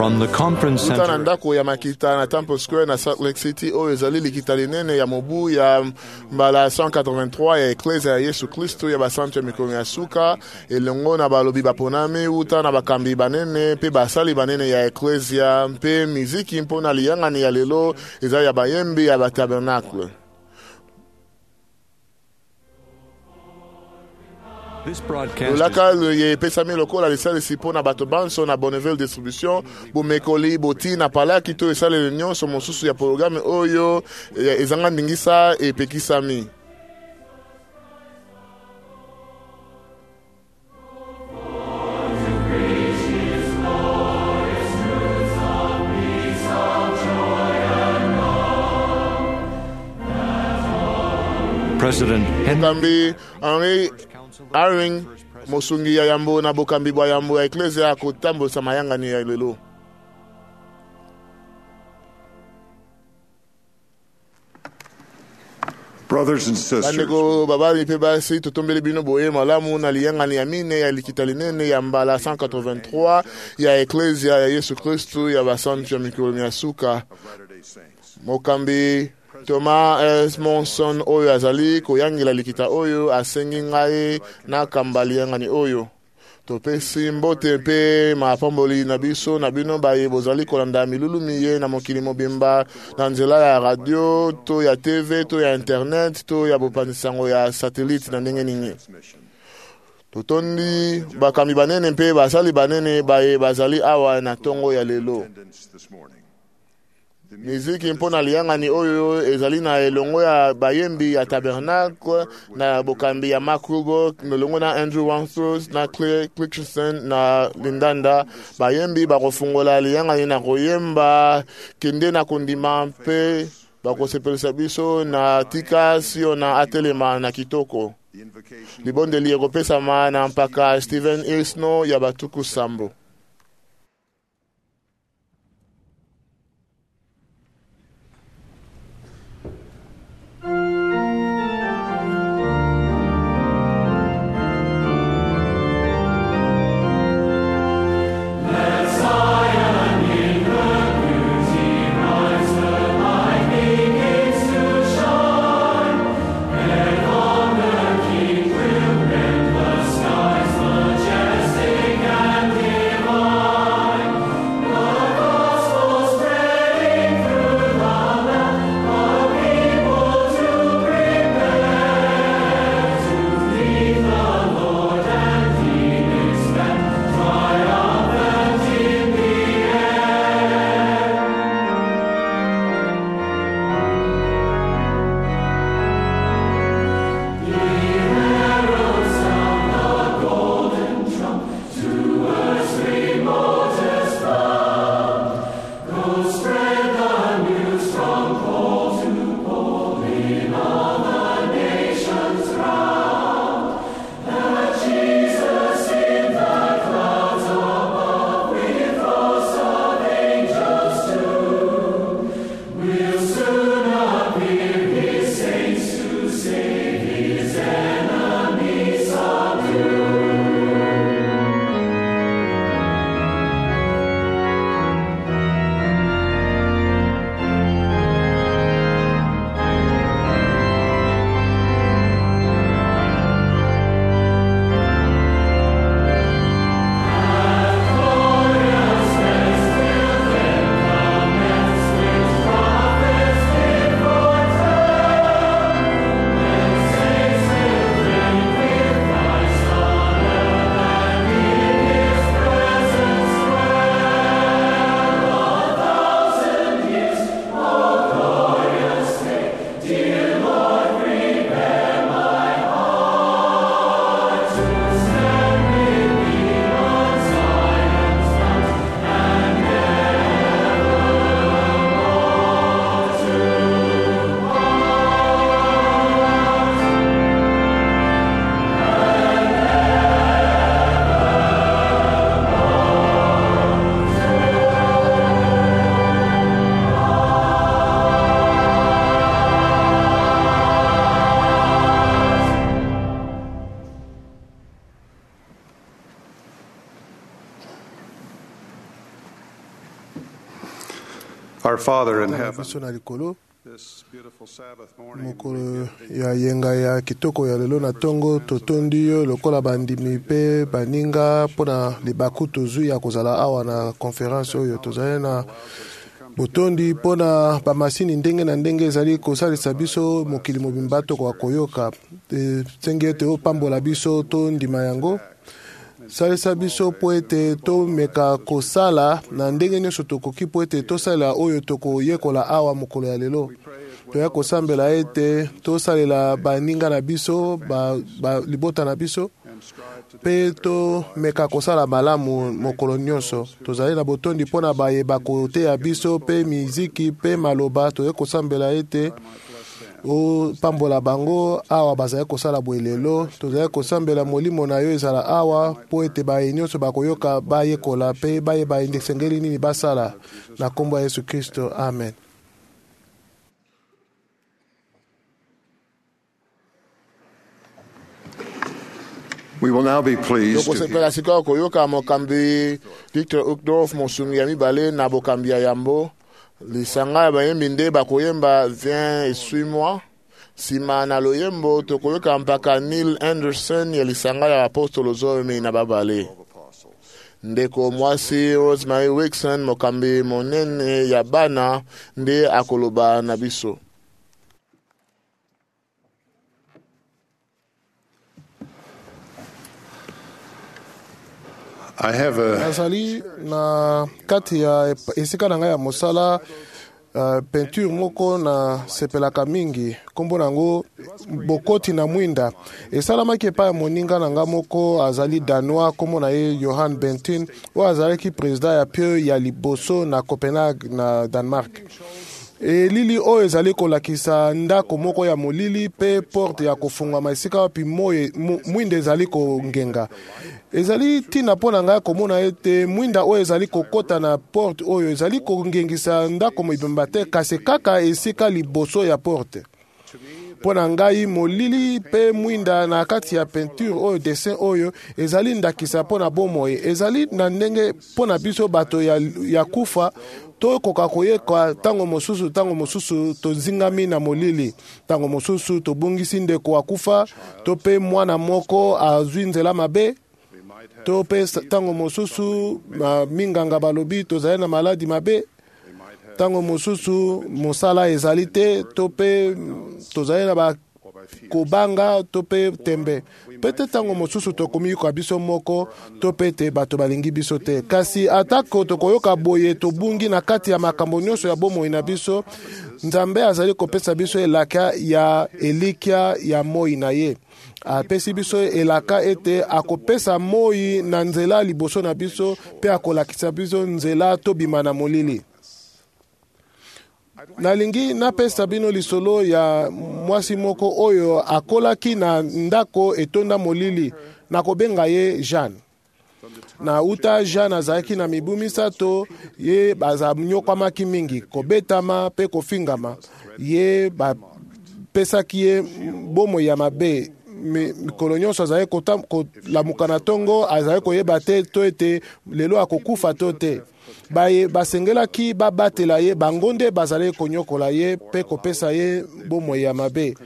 From the conference Utana center ndako ya makita na Temple Square na Salt Lake City oyo ezali likita linene ya mobu ya mbala 183 ya Eklezia ya Yesu Kristo ya basantu ya mikolo ya suka elongo na balobi baponami uta na bakambi banene pe basali banene ya Eklezia pe miziki mpona liyangani ya lelo ezali ya bayembi ya batabernacle. This broadcast Lolaka ye pesami lokola lisali sipona bato banso na Bonneville Distribution bomekoli boti na pala kito esale nyonso mosusu ya programme oyo ezanga ndingisa epekisami. President Henry Aring mosungi ya yambo na bokambi bwa yambo ya Eklezia kotambosa mayangani ya lelo. Brothers and sisters, Bandeko babali pe basi totombele bino boye malamu na liyangani ya mine ya likita linene ya mbala 183 ya Eklezia ya Yesu Kristo ya basantu ya mikolo ya suka. Mokambi Thomas S. Monson oyo azali koyangila likita oyo asengi ngai na kambali yangani oyo. Topesi mbote pe mapamboli na biso na bino baye bozali kolanda milulu miye na mokili mobimba na nzela ya radio to ya TV to ya internet to ya bopanisango ya satellite na ndenge ningi. Totondi bakambi banene pe basali banene baye bazali awa na tongo ya lelo. Miziki mpona liyangani oyo ezali na elongo ya bayembi ya Tabernacle na bokambi ya Mark Rugo melongo na Andrew Wanthos na Clay Christensen na Lindanda bayembi bakofungola liyangani na koyemba kende na kondima mpe bakosepelisa biso na tika sio na atelema na kitoko. Libondeli ekopesama na mpaka Stephen Ilsno ya Batuku Sambo. Majestic and divine. Our Father in Tala heaven, biso na likolo this beautiful Sabbath morning, mokolo ya yenga ya kitoko ya lelo na ntongo totondi yo lokola bandimi mpe baninga mpona libaku tozwi ya kozala awa na konferense oyo tozali na botondi mpona bamasini ndenge na ndenge ezali kosalisa biso mokili mobimba tokoka koyoka nzenge ete opambola biso tondima yango salisa biso mpo ete tomeka kosala na ndenge nyonso tokoki mpo ete tosalela oyo tokoyekola awa mokolo ya lelo toya kosambela ete tosalela baninga na biso libota na biso mpe tomeka kosala malamu mokolo nyonso tozali na botondi mpona bayeba koteya biso mpe miziki mpe maloba toye kosambela ete opambola bango awa bazali kosala boye lelo tozali kosambela molimo na yo ezala awa mpo ete baye nyonso bakoyoka bayekola mpe bayeba esengeli nini basala na kombo ya Yesu Kristo, amen. we will now be pleased to tokosepela sikoyo koyoka mokambi Victor Uchtdorf mosungi ya mibale na bokambi ya yambo lisanga ya bayembi nde bakoyemba Viens et suis-moi. Nsima na loyembo tokoyoka mpaka Neil Anderson ya lisanga ya apostolo zomi na babale ndeko mwasi Rosemary Wixon mokambi monene ya bana nde akoloba na biso. nazali na kati ya esika na ngai ya mosala peinture moko na sepelaka mingi kombo nango bokoti na mwinda esalamaki epai ya moninga na nga moko azali danois kombo na ye Johan Bentin oyo azalaki président ya pio ya liboso na Copenhague na Danemark. Elili oyo ezali kolakisa ndako moko ya molili pe porte ya kofungwama esika wapi mwinda ezali kongenga. Ezali tina mpona ngai komona ete mwinda oyo ezali kokota na porte oyo ezali kongengisa ndako mobimba te kasi kaka esika liboso ya porte. Mpona ngai molili pe mwinda na kati ya peinture oyo dessin oyo ezali ndakisa mpona bomoi ezali na ndenge mpona biso bato ya kufa tokoka koyeka tango mosusu tozingami na molili tango mosusu tobungisi ndeko akufa to pe mwana moko azwi nzela mabe to pe tango mosusu minganga balobi tozali na maladi mabe tango mosusu mosala ezali te to pe tozali na kobanga to pe tembe pete tango mosusu tokomi kwa biso moko to pete bato balingi biso te kasi atako tokoyoka boye tobungi na kati ya makambo nyonso ya bomoi na biso Nzambe azali kopesa biso elaka ya elikia ya moi na ye apesi biso elaka ete akopesa moi na nzela liboso na biso pe akolakisa biso nzela tobima na molili. Nalingi napesa bino lisolo ya mwasi moko oyo akolaki na ndako etonda molili na kobenga ye Jeanne. Na uta Jeanne azalaki na mibu misato ye bazanyokwamaki mingi kobetama pe kofingama ye bapesaki ye bomoi ya mabe mikolo nyonso azali kolamuka na ntongo azali koyeba te to ete lelo akokufa to te. Basengelaki babatela ye bango nde bazali konyokola ye pe kopesa ye bomoi ya mabe.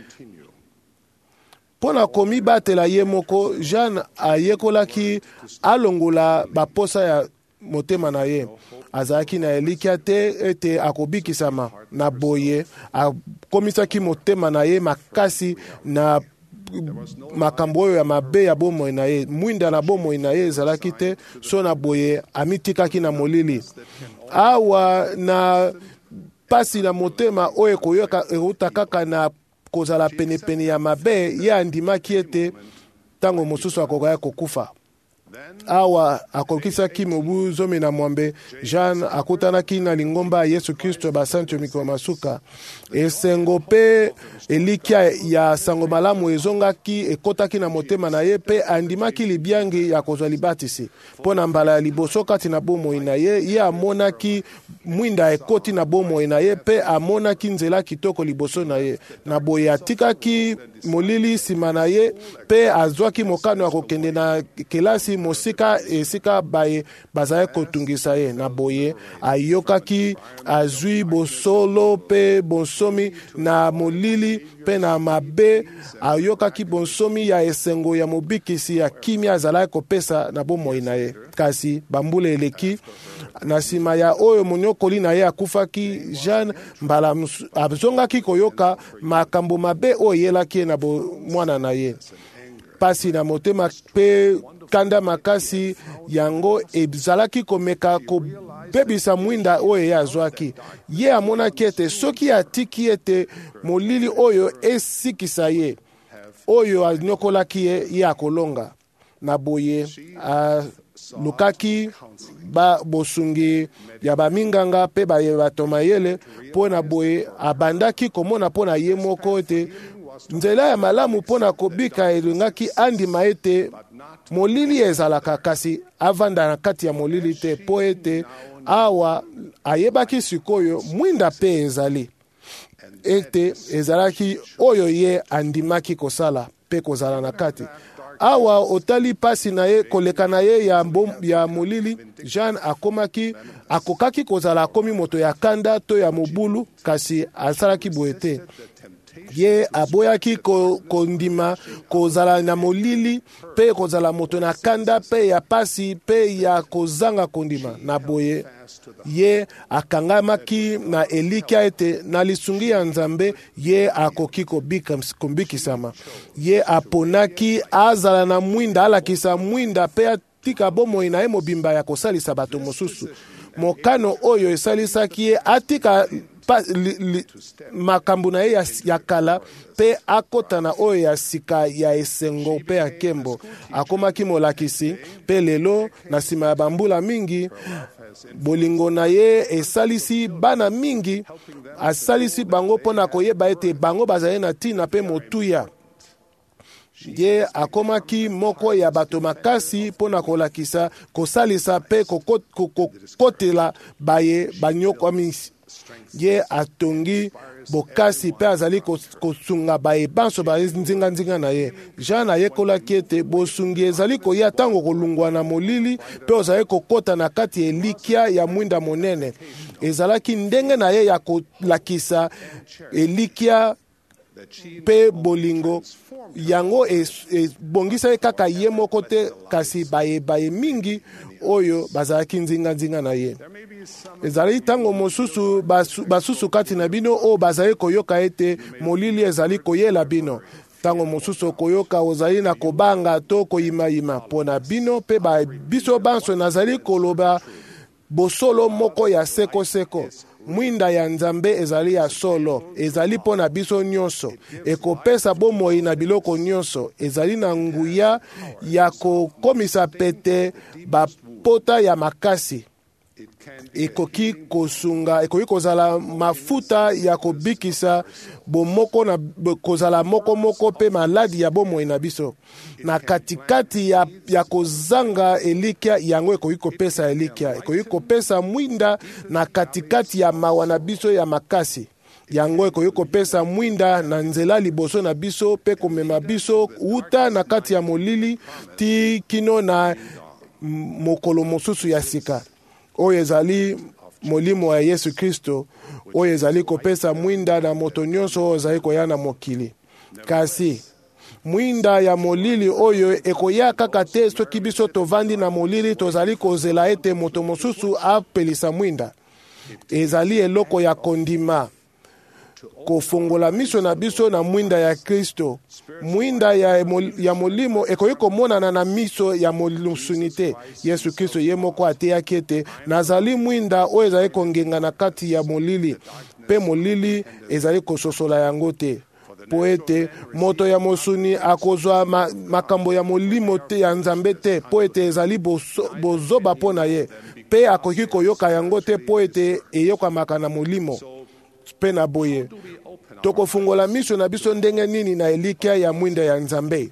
Mpona komibatela ye moko Jeanne ayekolaki alongola baposa ya motema na ye azalaki na elikia te ete akobikisama na boye akomisaki motema na ye makasi na makambo oyo ya mabe ya bomoi na ye mwinda na bomoi na ye ezalaki te so na boye amitikaki na molili awa na pasi na motema oyo koyoka euta kaka na kozala penepene ya mabe ye andimaki ete tango mosusu akokaya kokufa. Awa akokisaki mobu zomi na mwambe Jeanne akutanaki na lingomba ya Yesu Kristo basanti mikwa masuka esengo pe elikia ya sango malamu ezongaki ekotaki na motema na ye pe andimaki libiangi ya kozwa libatisi mpona mbala ya liboso kati na bomoi na ye amonaki mwinda ekoti na bomoi na ye pe amonaki nzela kitoko liboso na ye na boye atikaki molili nsima na ye pe azwaki mokano ya kokende na kelasi mosika esika baye bazali kotungisa ye na boye ayokaki azwi bosolo pe bonsomi na molili pe na mabe ayokaki bonsomi ya esengo ya mobikisi ya kimia azalaki kopesa na bomoi na ye kasi bambula eleki na nsima ya oyo monyokoli na ye akufaki Jeanne mbala azongaki koyoka makambo mabe oyo eyelaki ye na mwana na ye pasi na motema pe kanda makasi yango ezalaki komeka kobebisa mwinda oyo ye azwaki ye amonaki ete soki atiki ete molili oyo esikisa ye oyo anyokolaki ye akolonga na boye lukaki bosungi ya baminganga pe bato mayele mpo na boye abandaki komona mpo na ye moko ete nzela ya malamu mpo na kobika elingaki andima ete molili ezalaka kasi avanda na kati ya molili te mpo ete awa ayebaki sikoyo mwinda pe ezali ete ezalaki oyo ye andimaki kosala pe kozala na kati awa otali pasi na ye koleka na ye ya molili Jeanne akokaki kozala akomi moto ya kanda to ya mobulu kasi asalaki boye te ye aboyaki kondima kozala na molili pe kozala moto na kanda pe ya pasi pe ya kozanga kondima na boye ye akangamaki na elikia ete na lisungi ya Nzambe ye akoki kobikisama ye aponaki azala na mwinda alakisa mwinda pe atika bomoi na ye mobimba ya kosalisa bato mosusu mokano oyo esalisaki ye atika makambo na ye ya kala pe akota na oyo ya sika ya esengo pe ya kembo akomaki molakisi pe lelo na nsima ya bambula mingi bolingo na ye esalisi bana mingi asalisi bango mpona koyeba ete bango bazali na ntina pe motuya ye akomaki moko ya bato makasi mpona kolakisa kosalisa pe kokotela baye banyokwamisi ye atongi bokasi pe azali kosunga baye banso bazinga na ye Jeanne ayekolaki ete bosungi ezali koya ntango kolungwa na molili pe ozali kokota na kati elikia ya mwinda monene ezalaki ndenge na ye ya kolakisa elikia pe bolingo yango ebongisa ye kaka ye moko te kasi baye mingi oyo bazalaki nzinga na ye ezali ntango mosusu basusu kati na bino oyo bazali koyoka ete molili ezali koyela bino ntango mosusu koyoka ozali na kobanga to koyimayima mpo na bino mpe biso banso nazali koloba bosolo moko ya sekoseko mwinda ya Nzambe ezali ya solo ezali mpo na biso nyonso ekopesa bomoi na biloko nyonso ezali na nguya ya kokomisa pete bapota ya makasi ekoki kozala mafuta ya kobikisa bomoko na kozala moko pe maladi ya bomoi na biso na katikati ya kozanga elikia yango ekoki kopesa elikia ekoki kopesa mwinda na katikati ya mawa na biso ya makasi yango ekoki kopesa mwinda na nzela liboso na biso pe komema biso uta na kati ya molili ti kino na mokolo mosusu ya sika oyo ezali molimo ya Yesu Kristo oyo ezali kopesa mwinda na moto nyonso oyo ezali koya na mokili kasi mwinda ya molili oyo ekoya kaka te soki biso tovandi na molili tozali kozela ete moto mosusu apelisa mwinda ezali eloko ya kondima kofongola miso na biso na mwinda ya Kristo mwinda ya molimo ekoki komonana na miso ya molusuni te Yesu Kristo ye moko ateyaki ete nazali mwinda oyo ezali kongenga na kati ya molili pe molili ezali kososola yango te po ete moto ya mosuni akozwa makambo ya molimo te ya Nzambe te po ete ezali bozoba mpo na ye pe akoki koyoka yango te po ete eyokamaka na molimo pe na boye tokofungola miso na biso ndenge nini na elikia ya mwinda ya Nzambe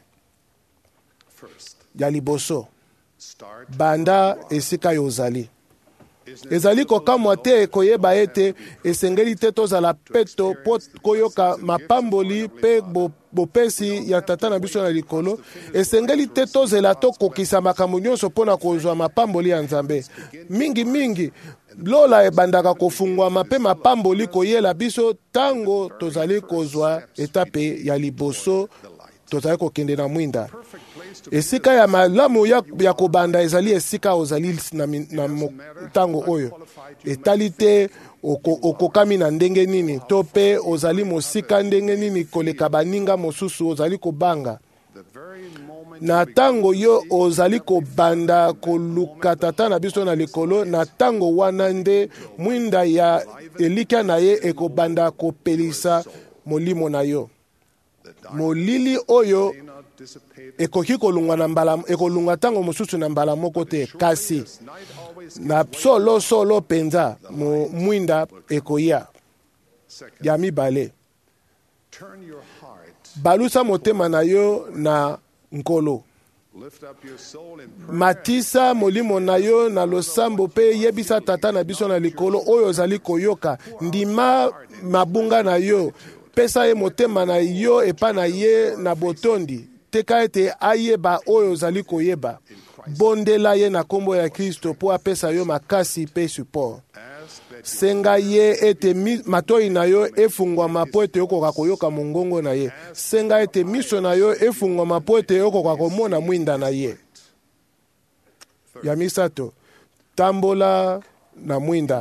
ya liboso banda esika yozali ezali kokamwa te koyeba ete esengeli te tozala peto po koyoka mapamboli pe bopesi ya tata na biso na likolo. Esengeli te tozela tokokisa makambo nyonso mpona kozwa mapamboli ya Nzambe. Mingi lola ebandaka kofungwama mpe mapamboli koyela biso tango tozali kozwa etape ya liboso, tozali kokende na mwinda. Esika ya malamu ya kobanda ezali esika ozali na tango oyo. Etali te okokami na ndenge nini to pe ozali mosika ndenge nini koleka baninga mosusu ozali kobanga. Na tango yo ozali kobanda koluka tata na biso na likolo, na tango wana nde mwinda ya elika na ye ekobanda kopelisa molimo na yo. Molili oyo ekoki kolunga tango mosusu na mbala moko te, kasi na solo penza mwinda ekoya. Ya mibale, balusa motema na yo na nkolo. Matisa molimo na yo na losambo pe yebisa tata na biso na likolo oyo ozali koyoka. Ndima mabunga na yo, pesa ye motema na yo epa na ye na botondi. Teka ete ayeba oyo ozali koyeba. Bondela ye na kombo ya Kristo po apesa yo makasi pe support. Senga ye ete matoi na yo efungwama po ete okoka koyoka mongongo na ye. Senga ete miso na yo efungwama po ete okoka komona mwinda na ye. Ya misato, tambola na mwinda.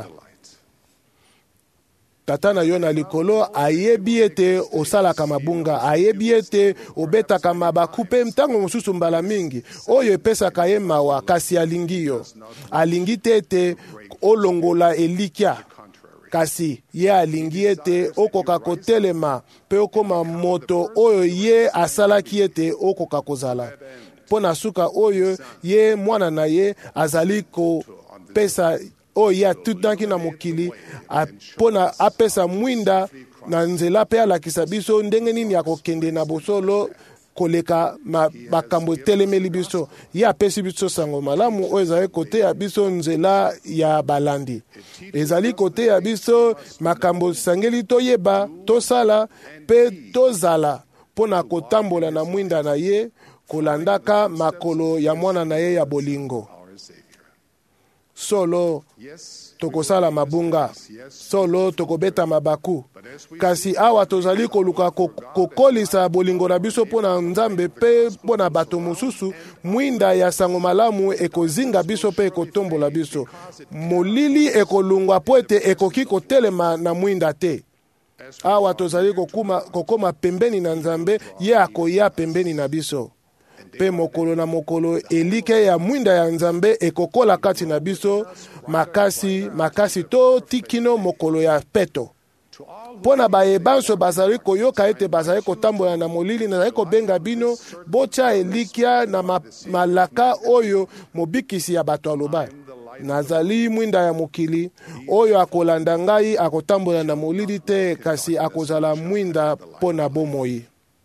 Tata na yo na likolo ayebi ete osalaka mabunga, ayebi ete obetaka mabaku pe ntango mosusu mbala mingi oyo epesaka ye mawa, kasi alingi yo. Alingi te ete olongola elikia, kasi ye alingi ete okoka kotelema pe okoma moto oyo ye asalaki ete okoka kozala. Pona suka oyo ye mwana na ye azali kopesa oya tutaki na mokili pona apesa mwinda na nzela pe alakisa biso ndenge nini ya kokende na bosolo koleka bakambo telemeli biso. Ye apesi biso sango malamu oyo ezali kote ya biso nzela ya balandi. Ezali kote ya biso makambo sangeli toyeba, tosala pe tozala pona kotambola na mwinda na ye, kolandaka makolo ya mwana na ye ya bolingo. Solo tokosala mabunga, solo tokobeta mabaku, kasi awa tozali koluka kokolisa bolingo na biso pona Nzambe pe pona bato mosusu, mwinda ya sango malamu ekozinga biso pe ekotombola biso. Molili ekolungwa po ete ekoki kotelema na mwinda te. Awa tozali kokoma pembeni na Nzambe, ye akoya pembeni na biso. Pe mokolo na mokolo elike ya mwinda ya Nzambe ekokola kati na biso makasi to tikino mokolo ya peto. Pona bayebanso bazali koyoka ete bazali kotambola na molili, nazali kobenga bino bocha elikia na malaka oyo mobikisi ya bato aloba. Nazali mwinda ya mokili oyo akolanda ngai akotambola na molili te, kasi akozala mwinda pona bomoi.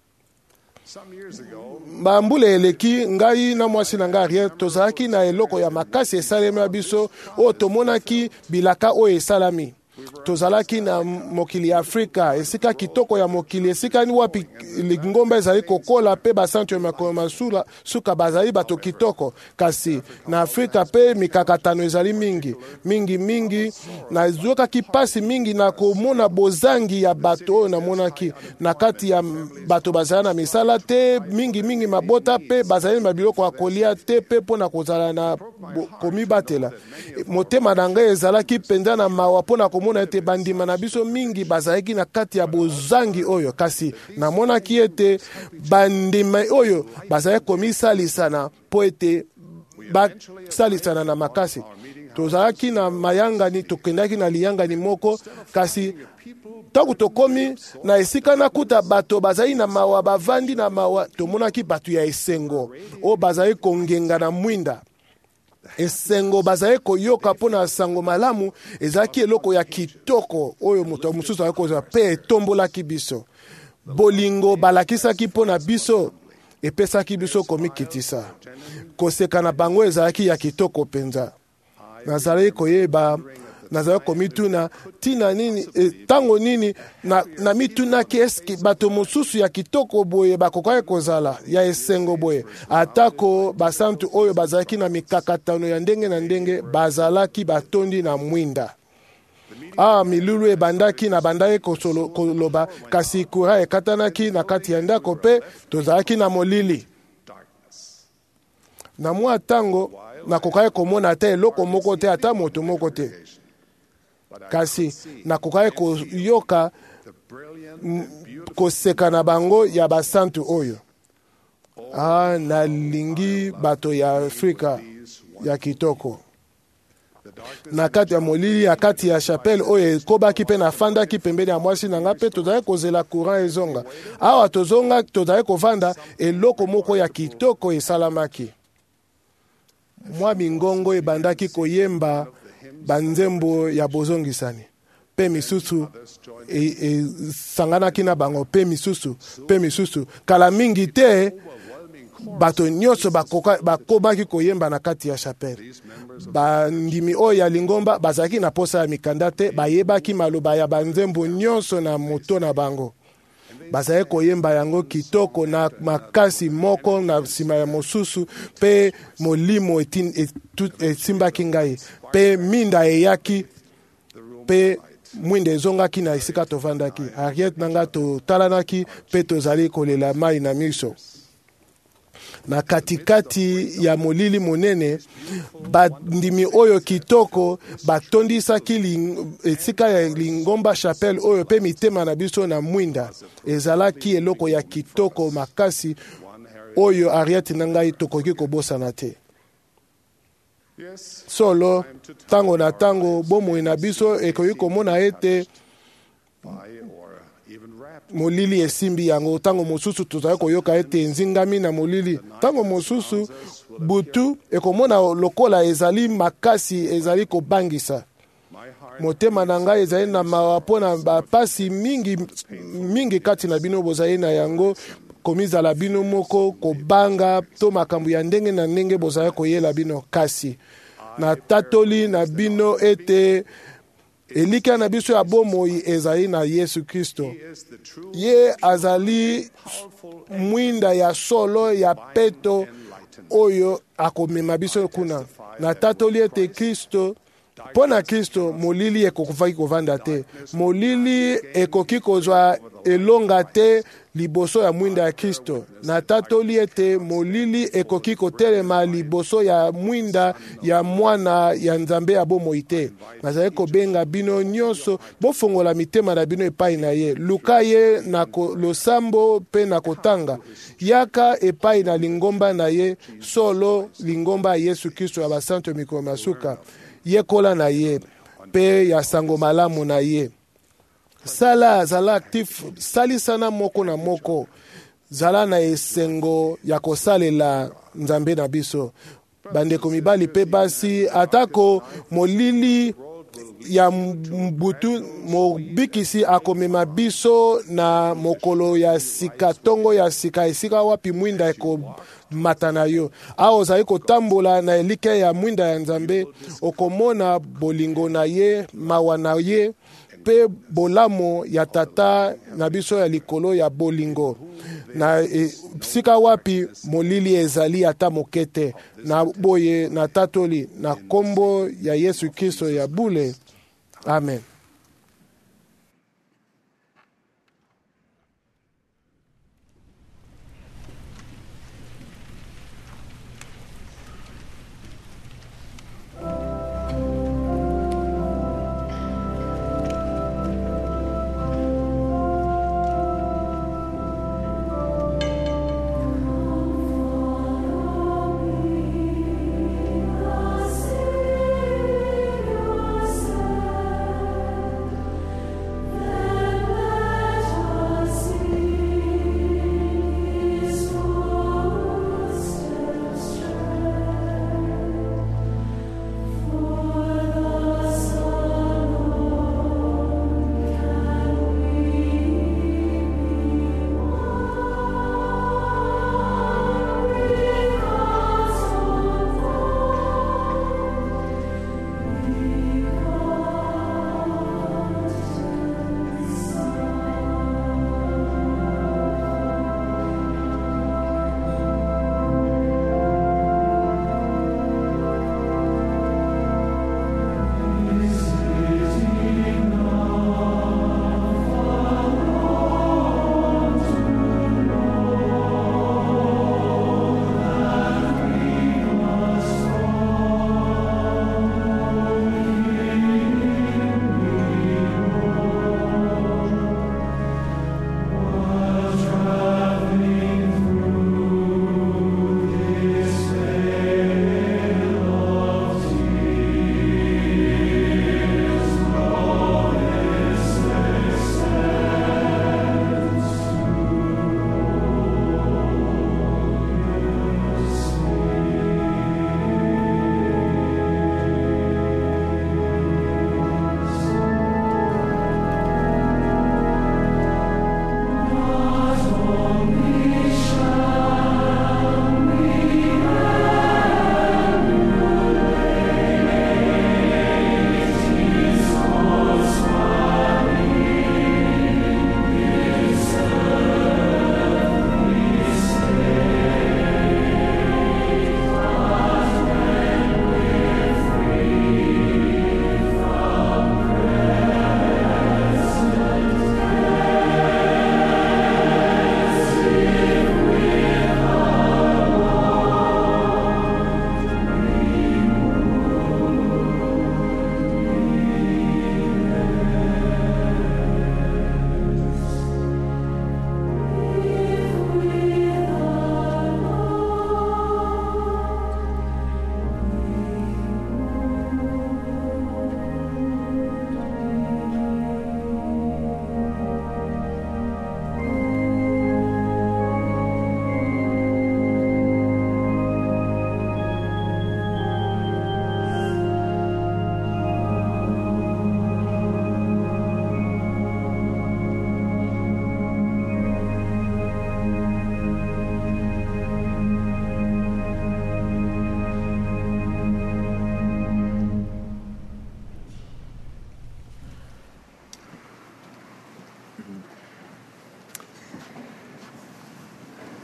Bambule eleki ngai na mwasi na ngai Ariel tozalaki na eloko ya makasi esalemi ya biso o tomonaki bilaka o esalami. Tozalaki na mokili ya Afrika, esika kitoko ya mokili, esika ni wapi ngomba ezali kokola pe basantu ya makoma suka bazali bato kitoko, kasi na Afrika pe mikakatano ezali mingi na zoka kipasi mingi na komona bozangi ya bato na monaki na kati ya bato bazali na misala te mingi mabota pe bazali na biloko akolia te pe pona kozala na komibatela. Motema na ngai ezalaki penza na mawa pona komona ete bandima na biso mingi bazalaki na kati ya bozangi oyo, kasi namonaki ete bandima oyo bazalaki komisalisana po ete basalisana na makasi. Tozalaki na mayangani, tokendaki na liyangani moko, kasi tangu tokomi na esika na kuta bato bazali na mawa bavandi na mawa, tomonaki bato ya esengo o bazali kongenga na mwinda. Esengo bazali koyoka pona sango malamu ezaki eloko ya kitoko oyo moto mosusu akoza pe tombolaki biso. Bolingo balakisaki pona biso epesaki biso komikitisa. Koseka na bango ezalaki ya kitoko penza. nazali koyeba nazali komituna tina nini tango nini na mitunaki eske bato mosusu ya kitoko boye bakokaki kozala ya esengo boye atako basantu oyo bazalaki na mikakatano ya ndenge na ndenge bazalaki batondi na mwinda. Milulu ebandaki na bandaki koloba kasi kura ekatanaki na kati ya ndako pe tozalaki na molili. Na mwa tango nakokaki komona ata eloko moko te ata moto moko te. Kasi nakokaki koyoka koseka na bango ya basantu oyo. Nalingi bato ya Afrika ya kitoko. Na kati ya molili ya kati ya chapelle oyo ekobaki pe nafandaki pembeni ya mwasi na nga pe tozali kozela courant ezonga. Awa tozonga tozali kovanda eloko moko ya kitoko esalamaki. Mwa mingongo ebandaki koyemba banzembo ya bozongisani. Pe misusu sanganaki na bango pe misusu. Kala mingi te bato nyonso bakobaki koyemba na kati ya chapelle. Bandimi oyo ya lingomba bazalaki na posa ya mikanda te, bayebaki maloba ya banzembo nyonso na moto na bango. Bazalaki koyemba yango kitoko na makasi moko na nsima ya mosusu pe molimo esimbaki ngai pe minda eyaki pe mwinda ezongaki na esika tovandaki. Ariete nanga totalanaki pe tozali kolela mai na miso. Na katikati ya molili monene bandimi oyo kitoko batondisaki esika ya lingomba chapelle oyo pe mitema na biso na mwinda ezalaki eloko ya kitoko makasi oyo Ariete na ngai tokoki kobosana te. Solo tango na tango bomoi na biso ekoki komona ete molili esimbi yango. Tango mosusu tozali koyoka ete nzingami na molili. Tango mosusu butu ekomona lokola ezali makasi ezali kobangisa. Motema na ngai ezali na mawa mpona bapasi mingi kati na bino bozali na yango komizala bino moko kobanga to makambo ya ndenge na ndenge bozali koyela bino kasi. Na tatoli na bino ete elika na biso ya bomoi ezali na Yesu Kristo. Ye azali mwinda ya solo ya peto oyo akomema biso kuna. Na tatoli ete Kristo, pona Kristo molili ekokufaki kovanda te. Molili ekoki kozwa elonga te liboso ya mwinda ya Kristo. Na tatoli ete molili ekoki kotelema liboso ya mwinda ya mwana ya Nzambe ya bomoi te. Nazali kobenga bino nyonso bofongola mitema na bino epai na ye. Luka ye na losambo pe na kotanga. Yaka epai na lingomba na ye solo lingomba ya Yesu Kristo ya basanto mikolo masuka. Yekola na ye pe ya sango malamu na ye. Sala zala actif salisana moko na moko zala na esengo ya kosalela Nzambe na biso. Bandeko mibali pe basi atako molili ya mbutu mobikisi akomema biso na mokolo ya sika tongo ya sika esika wapi mwinda eko matana yo. Ozali kotambola na elike ya mwinda ya Nzambe okomona bolingo na ye mawa na ye pe bolamo ya tata na biso ya likolo ya bolingo. Na sika wapi molili ezali ata mokete na boye na tatoli na kombo ya Yesu Kristo ya bule. Amen.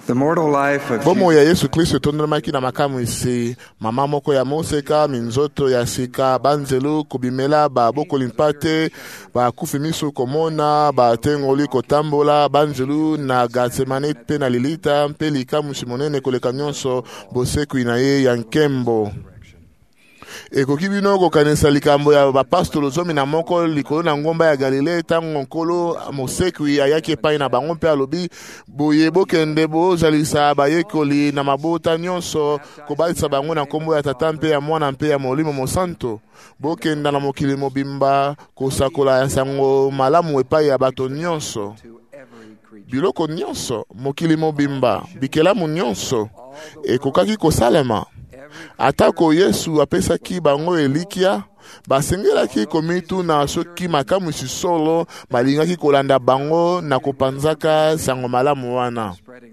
The mortal life of bomo ya Yesu Kristo etondelamaki na makamu isi mama moko ya moseka minzoto ya sika banzelu kobimela babokoli mpate bakufi miso komona batengoli kotambola banzelu na Getsemane mpe na lilita mpe likamusi monene koleka nyonso bosekwi na ye ya nkembo. Ekoki bino kokanisa likambo ya bapastolo zomi na moko likolo na ngomba ya Galile ntango nkolo mosekwi ayaki epai na bango mpe alobi boye bokende bozalisa bayekoli na mabota nyonso kobalisa bango na nkombo ya Tata mpe ya Mwana mpe ya Molimo Mosantu. Bokenda na mokili mobimba kosakola ya sango malamu epai ya bato nyonso, biloko nyonso mokili mobimba bikelamu nyonso ekokaki kosalema. Atako Yesu apesaki bango elikia basengelaki komituna soki makamu solo balingaki kolanda bango na kopanzaka sango malamu wana.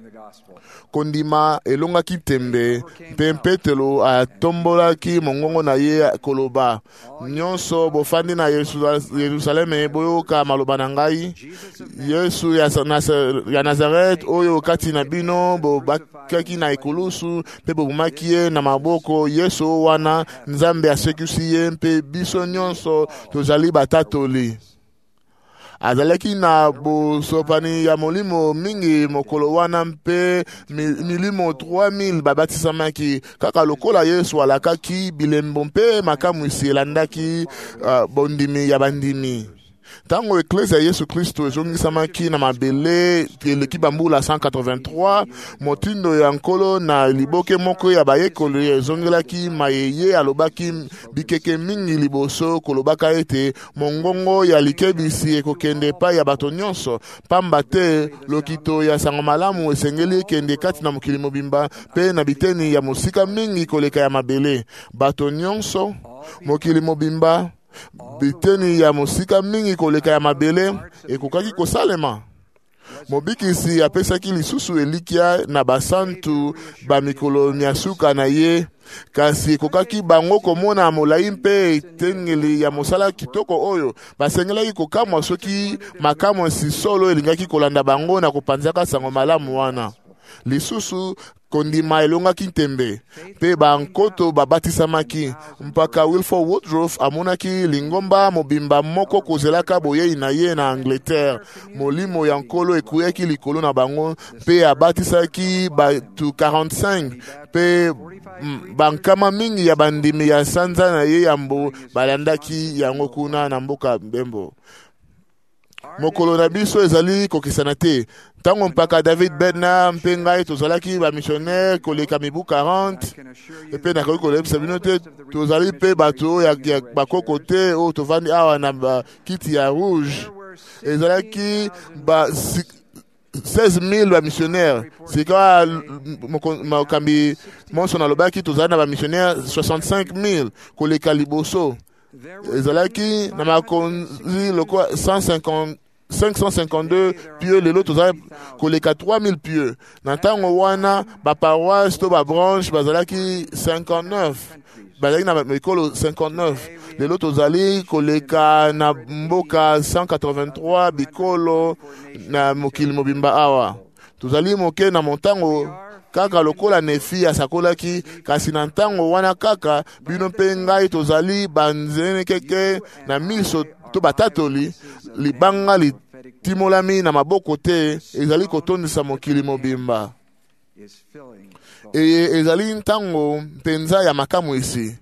Kondima elongaki tembe mpe Petelo atombolaki mongongo na ye koloba nyonso bofandi na Yerusaleme boyoka maloba na ngai. Yesu ya Nazaret oyo kati na bino bobakaki na ekulusu mpe bobumaki ye na maboko. Yesu wana Nzambe asekisi ye mpe biso nyonso tozali batatoli. Azalaki na bosopani ya molimo mingi mokolo wana mpe milimo 3000 babatisamaki kaka lokola Yesu alakaki bilembo mpe makamu isi elandaki bondimi ya bandimi. Tango Eklezia Yesu Kristo ezongisamaki na mabele eleki bambula 183 motindo ya nkolo na liboke moko ya bayekoli ezongelaki mayeye alobaki bikeke mingi liboso kolobaka ete mongongo ya likebisi ekokende epai ya bato nyonso pamba te lokito ya sango malamu esengeli ekende kati na mokili mobimba mpe na biteni ya mosika mingi koleka ya mabele. Bato nyonso mokili mobimba biteni ya mosika mingi koleka ya mabele ekokaki kosalema. Mobikisi apesaki lisusu elikia na basantu bamikolo miasuka na ye kasi ekokaki bango komona molai mpe etengeli ya mosala kitoko oyo basengelaki kokamwa soki makamwa sisolo elingaki kolanda bango na kopanzaka sango malamu wana. Lisusu kondima elongaki tembe mpe bankoto babatisamaki mpaka Wilford Woodruff amonaki lingomba mobimba moko kozelaka boyei na ye na Angleterre. Molimo ya nkolo ekuyaki likolo na bango mpe abatisaki batu 45 mpe bankama mingi ya bandimi ya sanza na ye yambo balandaki yango kuna na mboka Mbembo. Mokolo na biso ezali kokisana te. Tango mpaka David Bednar mpe ngai tozalaki ba missionnaire koleka mibu 40 epe na koleka bino te tozali mpe bato ya bakoko te o tovandi awa na kiti ya rouge. Ezalaki ba 16,000 ba missionnaire. Sika mokambi monso na lobaki tozali na ba missionnaire 65,000 koleka liboso. Ezalaki na makonzi loko 552 pieux lelo tozali koleka 3000 pieux. Na ntango wana ba paroisse to ba branche bazalaki 59. Bazalaki na mikolo 59. Lelo tozali koleka na mboka 183 bikolo na mokili mobimba awa. Tozali moke na montango kaka lokola Nefi asakolaki kasi na ntango wana kaka bino mpe ngai tozali banzene keke na miso to batatoli libanga litimolami na maboko te ezali kotondisa mokili mobimba. Ezali ntango mpenza ya makamu isi.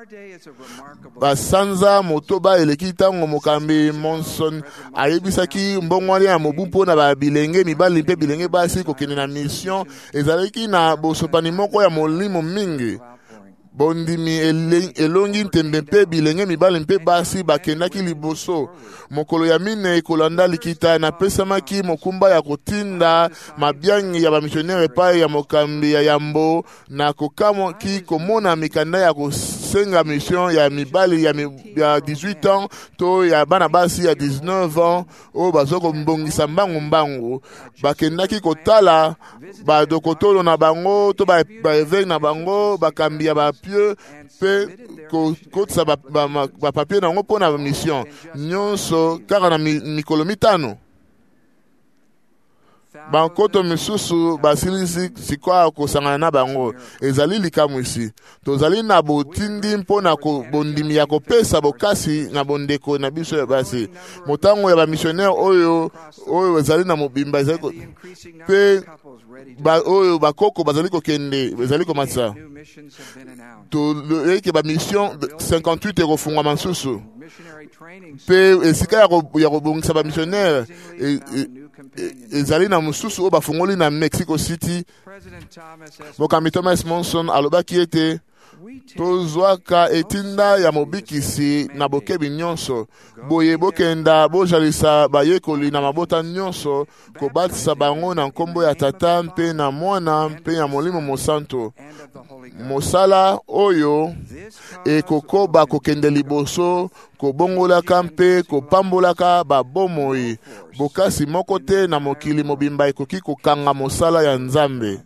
Basanza motoba eleki tango mokambi Monson ayebisaki mbongwali ya mobu mpo na babilenge mibali mpe bilenge basi kokende na mission. Ezalaki na bosopani moko ya molimo mingi. Bondimi elongi ntembe mpe bilenge mibali mpe basi bakendaki liboso. Mokolo ya mine ekolanda likita na pesamaki mokumba ya kotinda mabiangi ya bamissionnaire epai ya mokambi ya yambo na kokamwaki komona mikanda ya kosenga mission ya mibali ya 18 ans to ya bana basi ya 19 ans o bazoko mbongisa mbangu. Bakendaki kotala badokotolo na bango to ba évêque na bango bakambi ya ba pe kotisa ba papier na ngo pona ba mission nyonso kaka na mikolo mitano. bankoto misusu basilisi sikoyo kosangana na bango ezali likambo isi tozali na botindi mpona bondimi ya kopesa bokasi na bondeko na biso ya basi motango ya bamissionnaire oyo ezali na mobimba ezali pe oyo bakoko bazali kokende ezali komatisa toyeke bamission 58 ekofungwama nsusu pe esika ya kobongisa bamissionnaire ezali na mosusu oyo bafungoli na Mexico City. Mokambi Thomas Monson alobaki ete tozwaka etinda ya mobikisi na bokebi nyonso boye bokenda bojalisa bayekoli na mabota nyonso kobatisa bango na nkombo ya Tata mpe na Mwana mpe ya Molimo Mosantu. Mosala oyo ekokoba kokende liboso kobongolaka mpe kopambolaka babomoi bokasi moko te na mokili mobimba ekoki kokanga mosala ya Nzambe.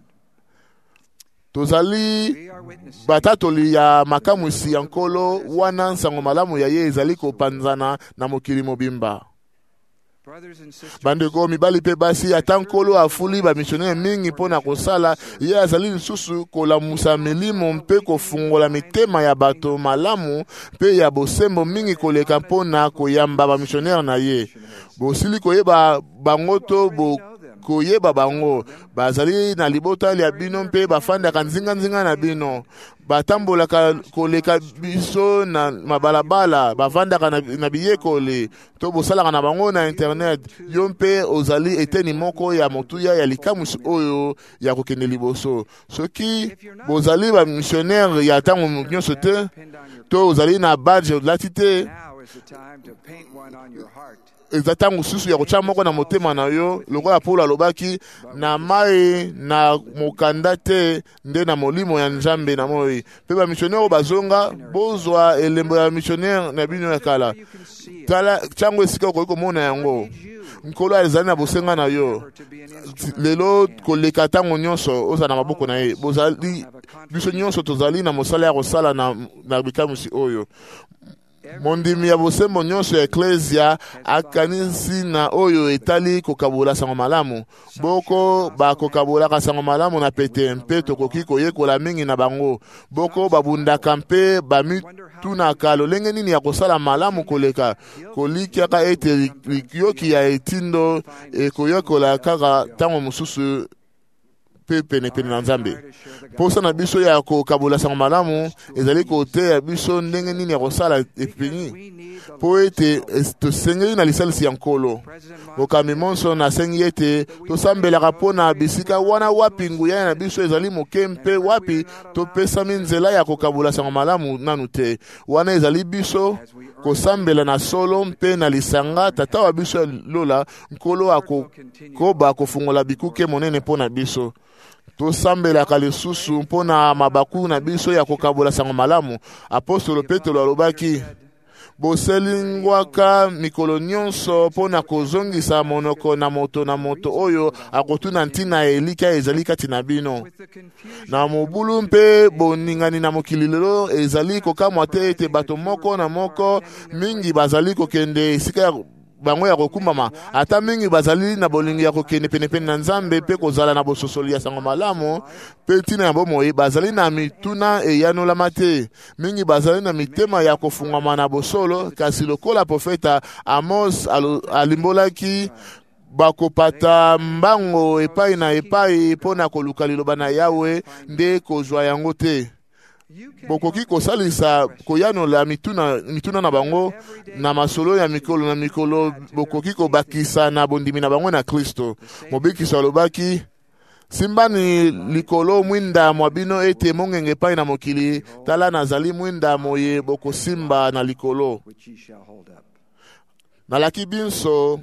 Tozali batatoli ya makamwisi ya nkolo wana nsango malamu ya ye ezali kopanzana na mokili mobimba. Bandeko mibali pe basi ata nkolo afuli bamissionnaire mingi mpona kosala ye azali lisusu kolamusa milimo mpe kofungola mitema ya bato malamu mpe ya bosembo mingi koleka mpona koyamba bamissionnaire na ye. Bosili koyeba bango to koyeba bango bazali na libota ya bino mpe bafandaka nzinga na bino batambolaka koleka biso na mabalabala bavandaka na biyekoli to bosalaka na bango na internet yo mpe ozali eteni moko ya motuya ya likamusi oyo ya kokende liboso. Soki bozali bamissionnaire ya ntango nyonso te to ozali na badge olati te ezatango susu ya kotia moko na motema na yo lokola Paulo alobaki na mai na mokanda te nde na molimo ya Nzambe na moi. Pe bamissionnaire bazonga bozwa elembo ya missionnaire na bino ya kala tala chango esika okoki komona yango nkolo azali na bosenga na yo lelo koleka ntango nyonso oza na maboko na ye bozali biso nyonso tozali na mosala ya kosala na bikamusi oyo. Mondimi ya bosembo nyonso ya eklesia akanisi na oyo etali kokabola sango malamu boko bakokabolaka sango malamu na pete mpe tokoki koyekola mingi na bango boko babundaka mpe bamitunaka lolenge nini ya kosala malamu koleka kolikiaka ete likioki ya etindo ekoyekola kaka ntango mosusu pene na Nzambe. Posa na biso ya kokabola sango malamu ezali kote ya biso ndenge nini ya kosala epini po ete tosengeli na lisalisi ya nkolo. Mokambi Monson asengi ete tosambelaka mpona bisika wana wapi nguya na biso ezali moke mpe wapi topesami nzela ya kokabola sango malamu nanu te. Wana ezali biso kosambela na solo mpe na lisanga tata wa biso lola nkolo akokoba kofungola bikuke monene mpona biso. Tosambelaka lisusu mpona mabaku na biso ya kokabola sango malamu. Apostolo Petro alobaki boselingwaka mikolo nyonso mpona kozongisa monoko na moto oyo akotuna ntina elika ezali kati na bino. Na mobulu mpe boningani na mokili lelo ezali kokamwa te ete bato moko na moko mingi bazali kokende esika bango ya kokumbama ata mingi bazali na bolingi ya kokende penepene na Nzambe pe kozala na bososoli ya sango malamu pe ntina ya bomoi bazali na mituna eyanolama te mingi bazali na mitema ya kofungama na bosolo kasi lokola profeta Amos alimbolaki bakopata mbango epai na epai mpona koluka liloba na Yawe nde kozwa yango te. Bokoki kosalisa koyanola mituna na bango na masolo ya mikolo bokoki kobakisa na bondimi na bango na Kristo. Mobikisi alobaki simbani likolo mwinda mwabino ete mongenge pai na mokili tala nazali mwinda moye bokosimba na likolo. Nalaki binso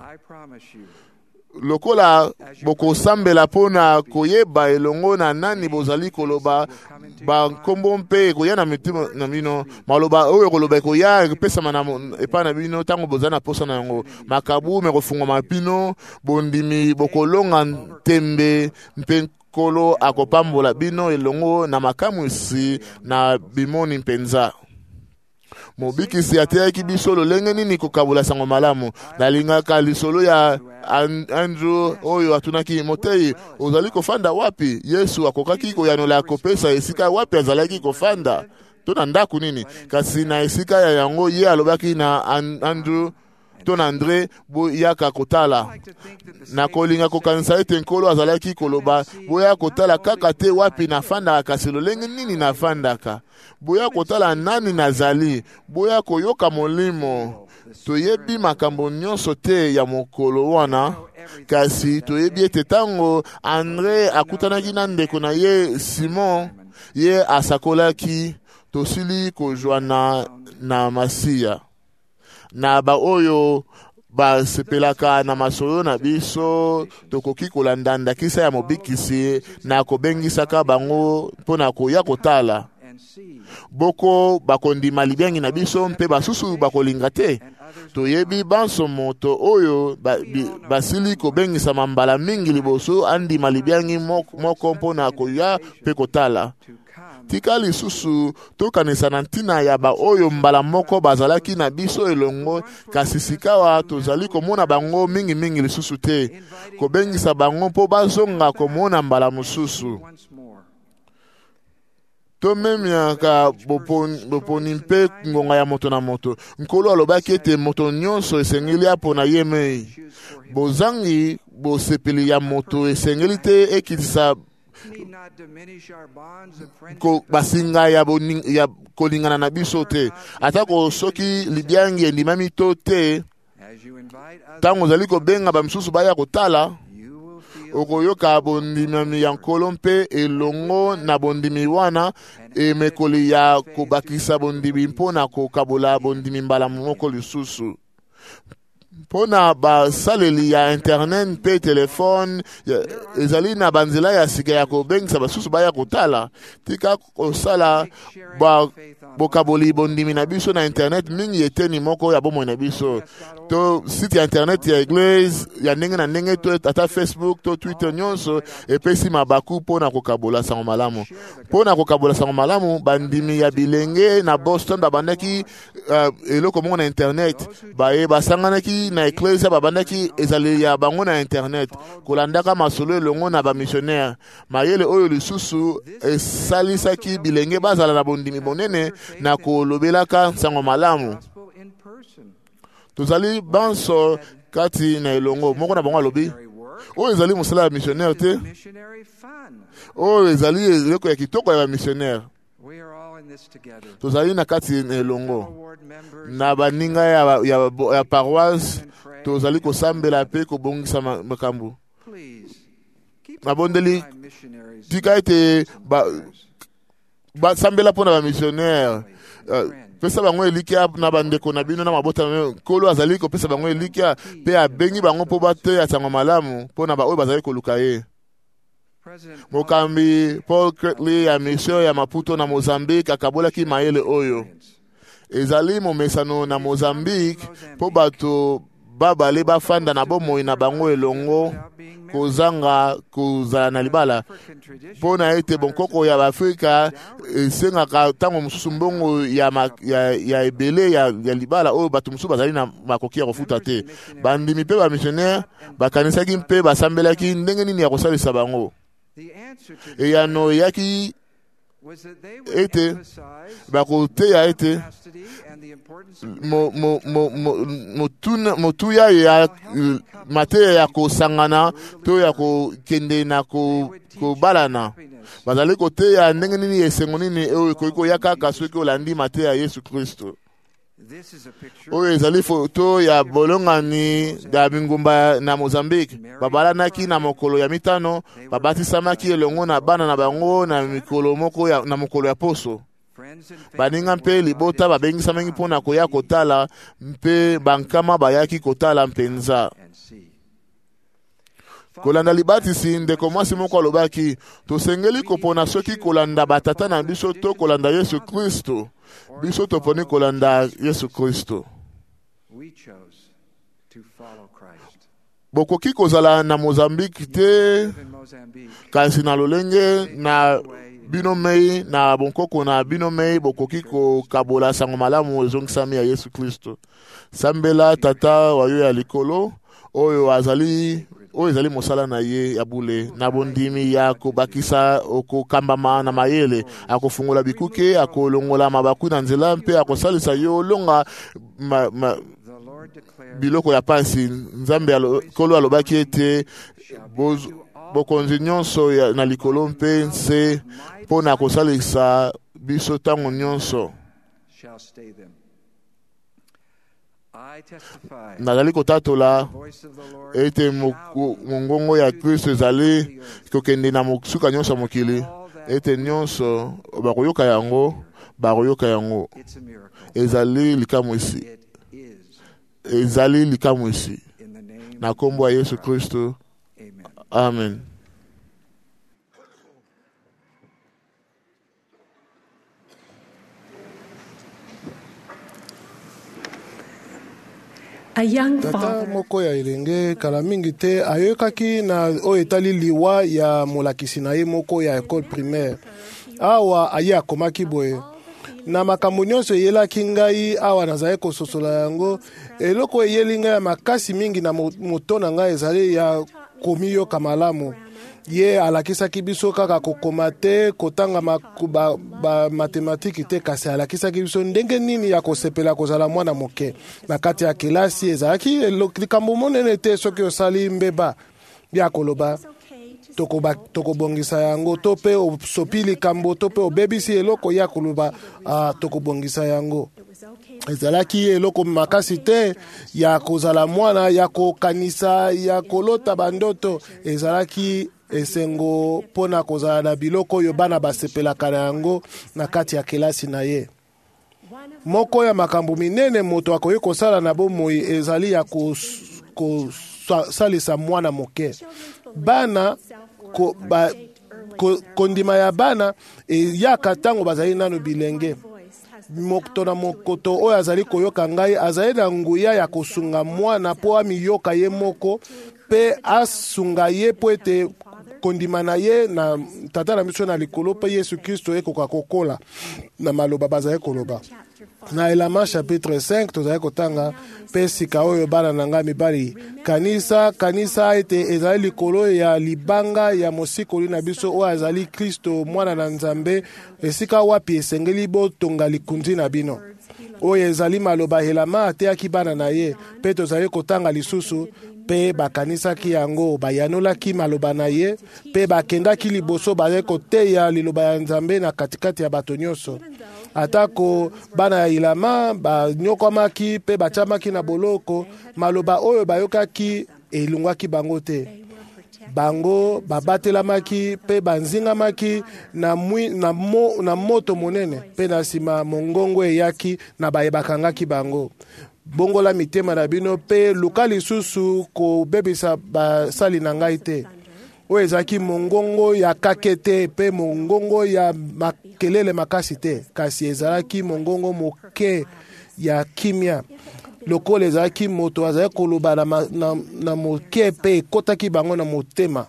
lokola bokosambela pona koyeba elongo na nani bozali koloba bankombo mpe koya na mitima na bino maloba oyo koloba koya epesama na epa na bino tango bozali na posa na yango makabu mekofungwama bino bondimi bokolonga ntembe mpe nkolo akopambola bino elongo na makamwisi na bimoni mpenza. mobikisi ateyaki biso lolenge nini kokabula sango malamu. Nalingaka lisolo ya Andrew oyo atunaki Motei, ozali kofanda wapi? Yesu akokaki koyanola kopesa esika wapi azalaki kofanda, to na ndako nini. Kasi na esika ya yango ye alobaki na Andrew to na Andre boyaka kotala. Na kolinga kokanisa ete nkolo azalaki koloba boya kotala kaka te wapi nafandaka, kasi lolenge nini nafandaka. Boya kotala nani nazali, boya koyoka molimo. Toyebi makambo nyonso te ya mokolo wana, kasi toyebi ete tango Andre akutanaki na ndeko na ye Simon, ye asakolaki tosili kozwana na Masiya. Na ba oyo basepelaka na masolo na biso tokoki kolanda ndakisa ya mobikisi na kobengisaka bango mpona koya kotala. Boko bakondima libiangi na biso mpe basusu bakolinga te. Toyebi banso moto oyo basili kobengisa mambala mingi liboso andima libiangi moko mpona koya mpe kotala. Tika lisusu tokanisa na ntina ya ba oyo mbala moko bazalaki na biso elongo, kasi sikawa tozali komona bango mingi lisusu te, kobengisa bango mpo bazonga komona mbala mosusu. Tomemiaka boponi mpe ngonga ya moto na moto. Nkolo alobaki ete moto nyonso esengeli apona ye mei. Bozangi bosepeli ya moto esengeli te ekitisa basinga ya kolingana na biso te. Atako soki libiangi endimami to te, tango ozali kobenga bamisusu baya kotala, okoyoka bondimi ya nkolo mpe elongo na bondimi wana emekoli ya kobakisa bondimi mpona kokabola bondimi mbala moko lisusu. Pona basaleli ya internet mpe telefone ezali na banzela ya sika ya kobengisa basusu baya kotala. Tika kosala bokaboli bondimi na biso na internet mingi eteni moko ya bomoi na biso. To site ya internet ya Eglise ya ndenge na ndenge, to ata Facebook to Twitter nyonso epesi mabaku pona kokabola sango malamu. Pona kokabola sango malamu, bandimi ya bilenge na Boston babandaki eloko mongo na internet. Baye basanganaki na Ecclesia babandaki ezali ya bango na internet. Kolandaka masolo elongo na ba missionnaire. Mayele oyo lisusu esalisaki bilenge bazala na bondimi bonene na kolobelaka sango malamu. Tozali banso kati na elongo moko na bango alobi oyo ezali mosala ya missionnaire te, oyo ezali eloko ya kitoko ya missionnaire. Tozali na kati na elongo na baninga ya paroisse, tozali kosambela pe kobongisa makambo. Mabondeli tika ete basambela mpona ba missionnaire, pesa bango elikia na bandeko na bino na mabota kolo azali kopesa bango elikia pe abengi bango mpo bateya sango malamu mpona ba oyo bazali koluka ye. Mokambi Paul Kirtley ya mission ya Maputo na Mozambique akabolaki mayele oyo. Ezali momesano na Mozambique po bato babale bafanda na bomoi na bango elongo kozanga kozala na libala. Pona ete bonkoko ya Afrika esengaka tango mosusu mbongo ya ebele ya libala oyo bato mosusu bazali na makoki ya kofuta te. Bandimi mpe ba missionnaire bakanisaki mpe basambelaki ndenge nini ya kosalisa bango. Eyano yaki ete bakoteya ete motuya ya mateya ya kosangana to ya kokende na kobalana. Bazali koteya ndenge nini esengo nini oyo koyako kaka soki olandi mateya ya Yesu Kristo. Oyo ezali foto ya bolongani ya bingumba na Mozambique. Babalanaki na mokolo ya mitano, babatisamaki elongo na bana na bango na mikolo moko na mokolo ya poso. Baninga mpe libota babengisa mingi mpona koya kotala, mpe bankama bayaki kotala mpenza. Kolanda libatisi ndeko mwasi moko alobaki, tosengeli kopona soki kolanda batata na biso to kolanda Yesu Kristo. Biso toponi kolanda Yesu Kristo. Bokoki kozala na Mozambique te, kasi na lolenge na bino mei na bonkoko na bino mei bokoki kokabola sango malamu ezongisami ya Yesu Kristo. Sambela tata wayo ya likolo oyo ezali mosala na ye ya bule na bondimi ya kobakisa okokambama na mayele akofungola bikuke akolongola mabaku na nzela mpe akosalisa yo longa biloko ya pasi. Nzambe kolo alobaki ete bokonzi nyonso na likolo mpe nse mpona kosalisa biso ntango nyonso. Nazali kotatola ete mongongo ya Kristo ezali kokende na mosuka nyonso ya mokili, ete nyonso bakoyoka yango ezali likambo esi na kombo ya Yesu Kristo, amen. Tata moko ya elenge kala mingi te ayoekaki na oyo etali liwa ya molakisi na ye moko ya ekole primaire. Awa aye akomaki boye na makambo nyonso eyelaki ngai awa nazali kososola yango. Eloko eyeli ngai ya makasi mingi na moto na ngai ezali ya komiyoka malamu. Ye alakisaki biso kaka kokoma te kotanga matematiki te, kasi alakisaki biso ndenge nini ya kosepela kozala mwana moke na kati ya kelasi. Ezalaki likambo monene te soki osali mbeba ya koloba tokobongisa yango to pe osopi likambo to pe obebisi eloko ya koloba tokobongisa yango. Ezalaki eloko makasi te ya kozala mwana ya kokanisa ya kolota bandoto. Ezalaki esengo pona kozala na biloko oyo bana basepelaka na yango na kati ya kelasi na ye. Moko ya makambo minene moto akoki kosala na bomoi ezali ya kosalisa mwana moke. Bana kondima ya bana eyaka ntango bazali nano bilenge. Moto na mokoto oyo azali koyoka ngai azali na nguya ya kosunga mwana po amiyoka ye moko pe asunga ye po ete kondima na ye na tata na biso na likolo pe Yesu Kristo ekoka kokola na maloba bazali koloba. Na Elama chapitre 5 tozali kotanga pe sika oyo bana na ngai mibali kanisa ete ezali likolo ya libanga ya mosikoli na biso oyo azali Kristo mwana na Nzambe, esika wapi esengeli botonga likunzi na bino. Oyo ezali maloba Elama ateyaki bana na ye pe tozali kotanga lisusu pe bakanisaki yango bayanolaki maloba na ye pe bakendaki liboso bazali koteya liloba ya Nzambe na katikati ya bato nyonso. Atako bana ya Elama banyokwamaki pe bachamaki na boloko, maloba oyo bayokaki elungwaki bango te. Bango babatelamaki pe banzingamaki na moto monene pe na sima mongongo eyaki na bayebakangaki bango. Bongola mitema na bino pe luka lisusu kobebisa basali na ngai te. Oyo ezalaki mongongo ya kakete pe mongongo ya makelele makasi te, kasi ezalaki mongongo moke ya kimia. Lokola ezalaki moto azali koloba na moke pe ekotaki bango na motema.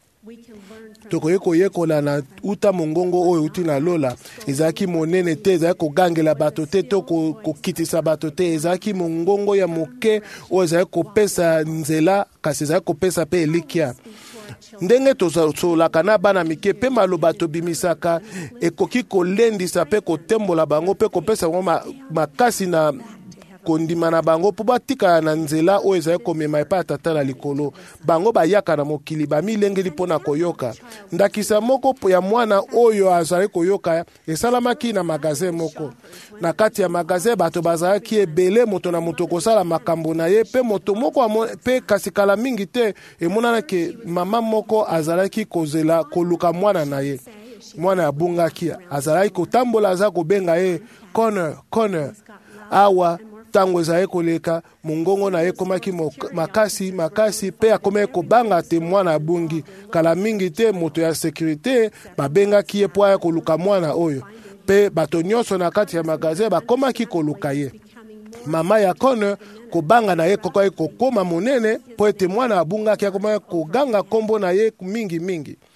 Tokoye koyekola na uta mongongo oyo uti na lola ezalaki monene te, ezalaki kogangela bato te to kokitisa bato te. Ezalaki mongongo ya moke oyo ezalaki kopesa nzela, kasi ezalaki kopesa pe elikia. Ndenge tosolaka na bana mike pe maloba tobimisaka ekoki kolendisa pe kotembola bango pe kopesa makasi na kondima na bango po batika na nzela oyo ezali komema epai tata na likolo. Bango bayaka na mokili bamilengeli mpona koyoka. Ndakisa moko ya mwana oyo azali koyoka esalamaki na magazin moko. Na kati ya magazin bato bazalaki ebele, moto na moto kosala makambo na ye pe moto moko pe kasi kala mingi te emonanaki mama moko azalaki kozela koluka mwana na ye. Mwana abungaki azalaki kotambola aza kobenga ye Connor. Awa tango ezali koleka mongongo na ye komaki makasi pe akomaki kobanga te mwana abungi. Kala mingi te moto ya sécurité babengaki ye po aya koluka mwana oyo pe bato nyonso na kati ya magazin bakomaki koluka ye. Mama ya Connor kobanga na ye kokoki kokoma monene po ete mwana abungaki akomaki koganga kombo na ye mingi.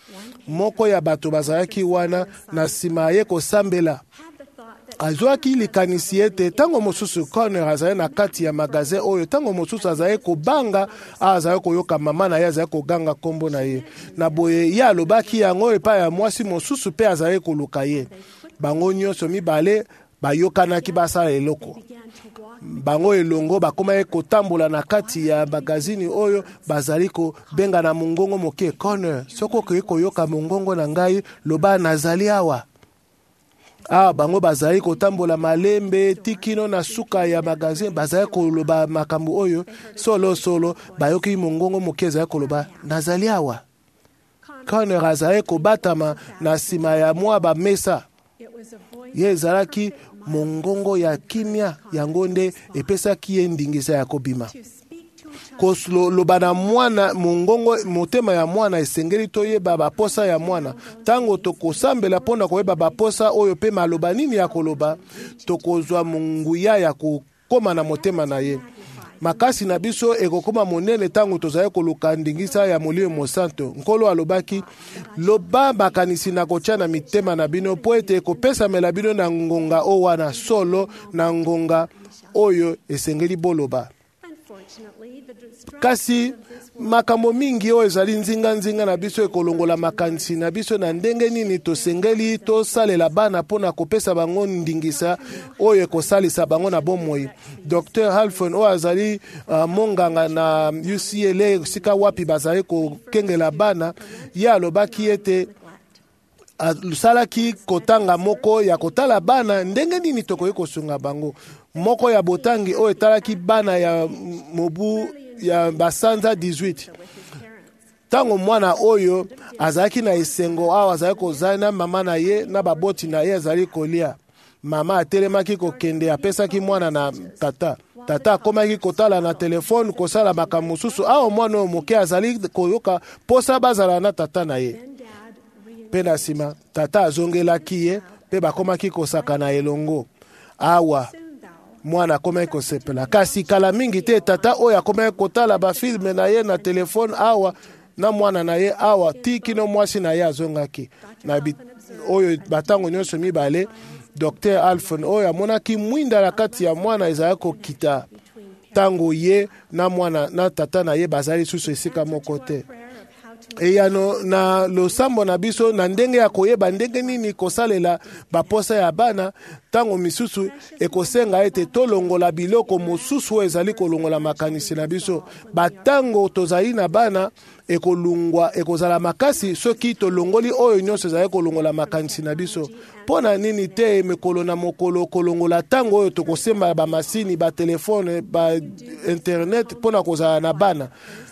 moko ya bato bazalaki wana na nsima ye kosambela azwaki likanisi ete ntango mosusu Connor azali na kati ya magasin oyo ntango mosusu azali kobanga azali koyoka mama na ye azali koganga kombo na ye na boye ye alobaki yango epai ya mwasi mosusu mpe azali koluka ye bango nyonso mibale bayokanaki basala eloko bango elongo bakomaki kotambola na kati ya magazini oyo bazali kobenga na mongongo moke Connor soki okoki koyoka mongongo na ngai loba nazali awa bango bazali kotambola malembe tikino na suka ya magazine bazali koloba makambo oyo solo bayoki mongongo moke ezali koloba nazali awa Connor azali kobatama na nsima ya mwa bamesa ye ezalaki mongongo ya kimia yango nde epesaki ye ndingisa ya kobima koloba na mwana mongongo motema ya mwana esengeli toyeba baposa ya mwana tango tokosambela mpona koyeba baposa oyo mpe maloba nini ya koloba tokozwa monguya ya kokoma na motema na ye makasi na biso ekokoma monene tango tozali koluka ndingisa ya Molimo Mosantu nkolo alobaki loba makanisi na kotya na mitema na bino po ete ekopesamela bino na ngonga o wana solo na ngonga oyo esengeli boloba kasi makambo mingi oyo ezali nzinga na biso ekolongola makanisi na biso na ndenge nini tosengeli tosalela bana mpona kopesa bango ndingisa oyo ekosalisa bango na bomoi. Dr. Halfon oyo azali monganga na UCLA sika wapi bazali kokengela bana ye alobaki ete asalaki kotanga moko ya kotala bana ndenge nini tokoki kosunga bango moko ya botangi oyo etalaki bana ya mobu ya basanza 18 tango mwana oyo azalaki na esengo awa azali kozana mama na ye na baboti na ye azali kolia mama atelemaki kokende apesaki mwana na tata akomaki kotala na telefone kosala makambo mosusu awa mwana oyo moke azali koyoka posa bazala na tata na ye mpe na nsima tata azongelaki ye mpe bakomaki kosaka na elongo awa mwana akomaki kosepela kasi kala mingi te tata oyo akomaki kotala bafilme na ye na telefone awa na mwana na ye awa tikino mwasi na ye azongaki na oyo batango nyonso mibale Dr. Alfon oyo amonaki mwinda na kati ya mwana ezali kokita tango ye na mwana na tata na ye bazali susu esika moko te eyano na losambo na biso na ndenge ya koyeba ndenge nini kosalela baposa ya bana tango misusu ekosenga ete tolongola biloko mosusu oyo ezali kolongola makanisi na biso batango tozali na bana ekozala makasi soki tolongoli oyo nyonso ezali kolongola makanisi na biso mpona nini te mikolo na mokolo kolongola tango oyo tokosemba bamasini batelefone bainternet mpona kozala na bana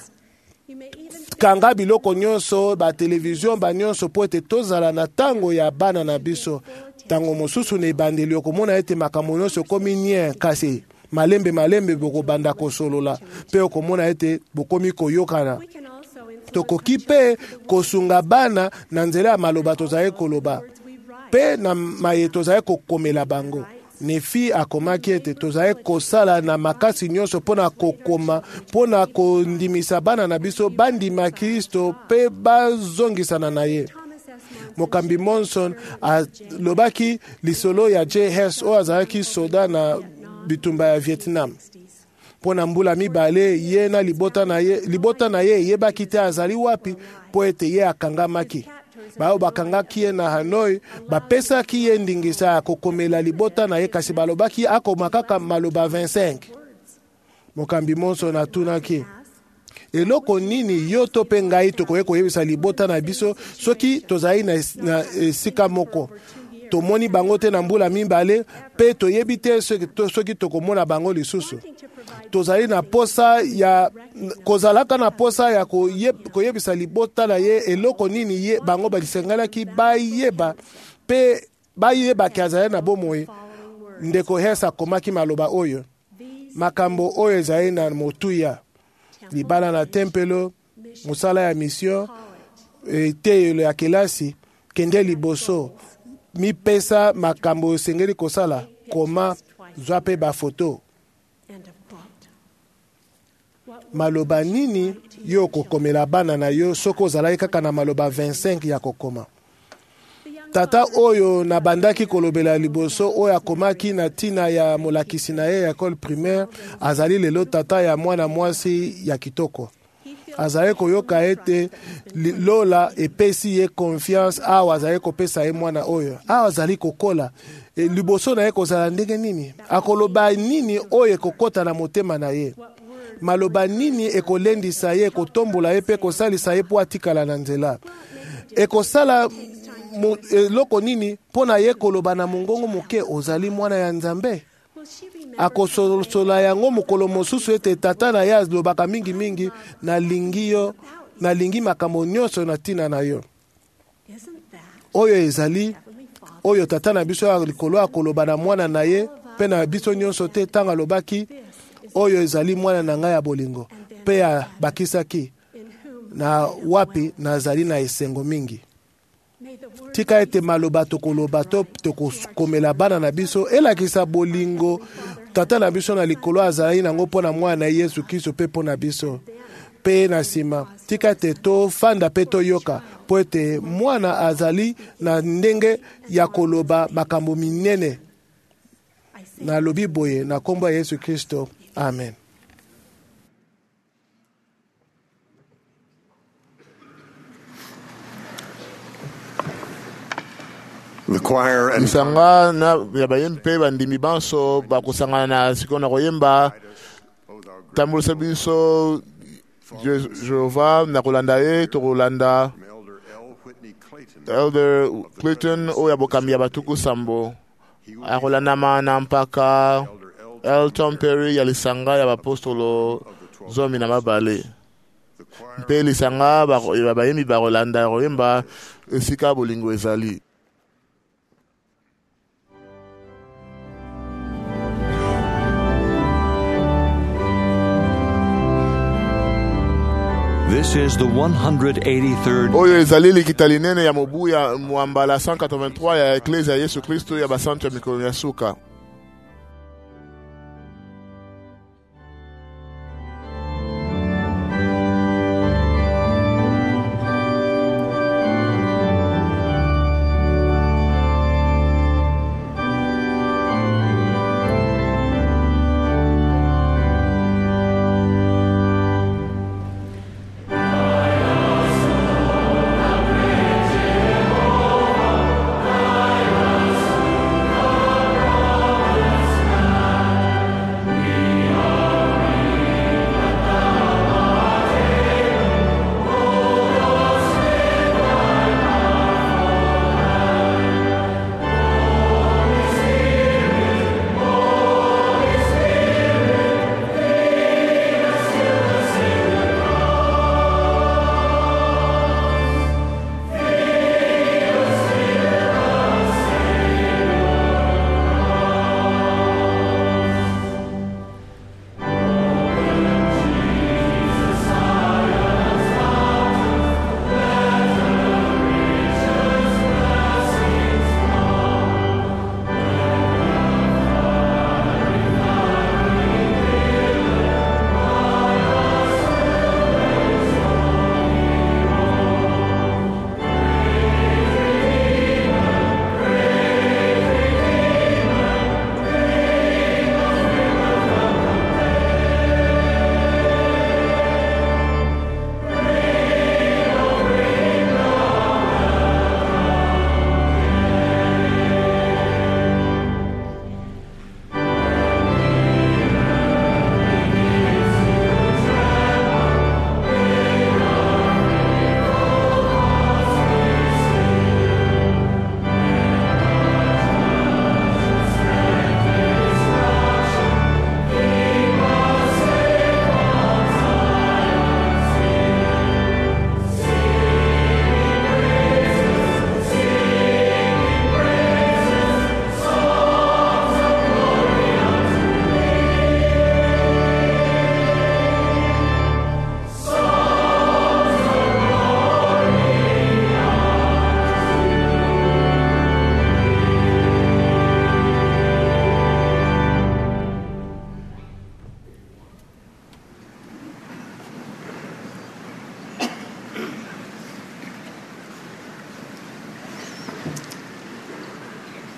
kanga biloko nyonso batelevizio banyonso po ete tozala na tango ya bana na biso tango mosusu na ebandeli okomona ete makambo nyonso ekomi nie kasi malembe bokobanda kosolola mpe okomona ete bokomi koyokana tokoki mpe kosunga bana na nzela ya maloba tozali koloba mpe na maye tozali kokomela bango Nefi akomaki ete tozali kosala na makasi nyonso mpona kokoma mpona kondimisa bana na biso bandima Kristo mpe bazongisana na ye. Mokambi Monson alobaki lisolo ya J. Hess oyo azalaki soda na bitumba ya Vietnam. Mpona mbula mibale ye na libota na ye yebaki te azali wapi po ete ye akangamaki. Bao bakangaki ye na Hanoi bapesaki ye ndingisa ya kokomela libota na ye kasi balobaki akoma kaka maloba 25. Mokambi Monson atunaki eloko nini yo to pe ngai tokoye koyebisa libota na biso soki tozali na esika moko tomoni bango te na mbula mibale pe toyebi te soki tokomona bango lisusu tozali na posa ya kozalaka na posa ya koyebisa libota na ye eloko nini ye bango balisengalaki bayeba pe bayebaki azali na bomoi. Ndeko Hess akomaki maloba oyo makambo oyo ezali na motuya libala na tempelo musala ya mission eteyelo ya kelasi kende liboso mipesa makambo esengeli kosala koma zwa pe bafoto. maloba nini yo kokomela bana na yo soki ozalaki kaka na maloba 25 ya kokoma. Tata oyo na bandaki kolobela liboso oyo akomaki na tina ya molakisi na ye ya école primaire azali lelo tata ya mwana mwasi ya kitoko. Azali koyoka ete lola epesi ye confiance awa azali kopesa ye mwana oyo. Awa azali kokola liboso na ye kozala ndenge nini? Akoloba nini oyo ekokota na motema na ye? Maloba nini ekolendisa ye, ekotombola ye pe kosalisa ye po atikala na nzela? Ekosala loko nini pona ye koloba na mongongo moke ozali mwana ya Nzambe? Akosola yango mokolo mosusu ete tata na ye alobaka mingi nalingi makambo nyonso na tina na yo. Oyo ezali oyo tata na biso ya likolo akoloba na mwana na ye pe na biso nyonso te tanga lobaki oyo ezali mwana na ngai ya bolingo pe bakisaki na wapi nazali na esengo mingi. Tika ete maloba tokoloba tokomela bana na biso elakisa bolingo tata na biso na likolo azali nango mpona mwana na Yesu Kristo pe mpona biso. Pe na nsima tika ete tofanda pe toyoka po ete mwana azali na ndenge ya koloba makambo minene. Nalobi boye na kombo ya Yesu Kristo. Amen. The choir and lisanga na ya bayembi mpe bandimi banso bakosangana na sikoyo na koyemba tambulisa biso Jehova na kolanda ye tokolanda Elder Clayton oyo abokambi ya batuku sambo akolandama na mpaka Elton Perry ya lisanga ya bapostolo 12 mpe lisanga bayembi bakolanda koyemba esika bolingo ezali. This is the 183rd. Oyo ezali likita linene ya mobu ya mwambala 183 ya Eklezia ya Yesu Kristo ya basantu ya mikolo ya suka.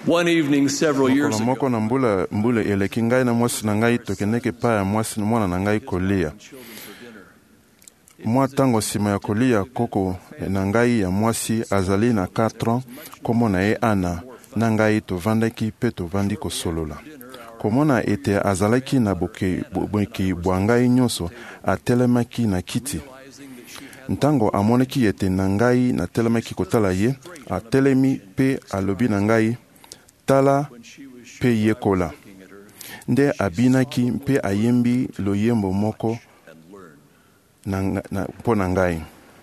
One evening several years moko ago, na mbula eleki ngai na mwasi na ngai tokendeki pa ya mwasi na mwana na ngai kolia. Mwa tango nsima ya kolia koko na ngai ya mwasi azali na 4 ans, kombo na ye Ana, na ngai tovandaki mpe tovandi kosolola. Komona ete azalaki na boki bwa ngai nyonso atelemaki na kiti. Ntango amonaki ete na ngai natelemaki kotala ye, atelemi mpe alobi na ngai, tala mpe yekola. Nde abinaki mpe ayembi loyembo moko mpo na ngai.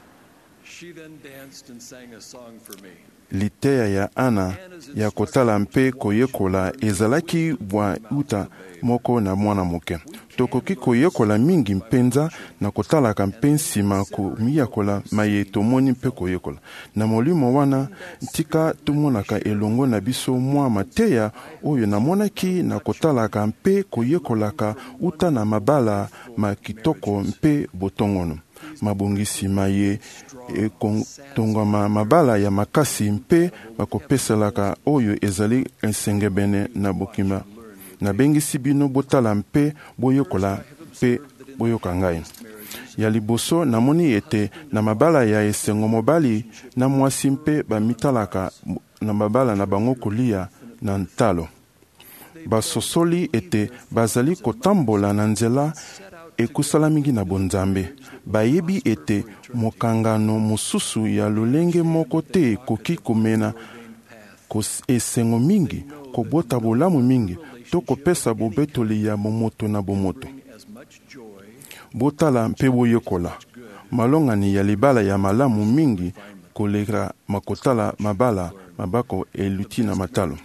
Liteya ya Ana ya kotala mpe koyekola ezalaki bwa uta moko na mwana moke. Tokoki koyekola mingi mpenza na kotalaka mpe nsima komiyakola maye tomoni mpe koyekola. Na molimo wana tika tomonaka elongo na biso mwa mateya oyo namonaki na kotalaka mpe koyekolaka uta na mabala makitoko mpe botongono. Mabongisi maye tongama mabala ya makasi mpe bakopeselaka oyo ezali ensengebene na bokima. Na bengisi bino botala mpe boyokola mpe boyoka ngai. Ya liboso namoni ete na mabala ya esengo mobali na mwasi mpe bamitalaka na mabala na bango kolia na ntalo. Basosoli ete bazali kotambola na nzela ekusala mingi na bonzambe. Bayebi ete mokangano mosusu ya lolenge moko te ekoki komena esengo mingi, kobota bolamu mingi, to kopesa bobetoli ya bomoto na bomoto. Botala mpe boyekola. Malongani ya libala ya malamu mingi koleka makotala mabala mabako eluti na matalo.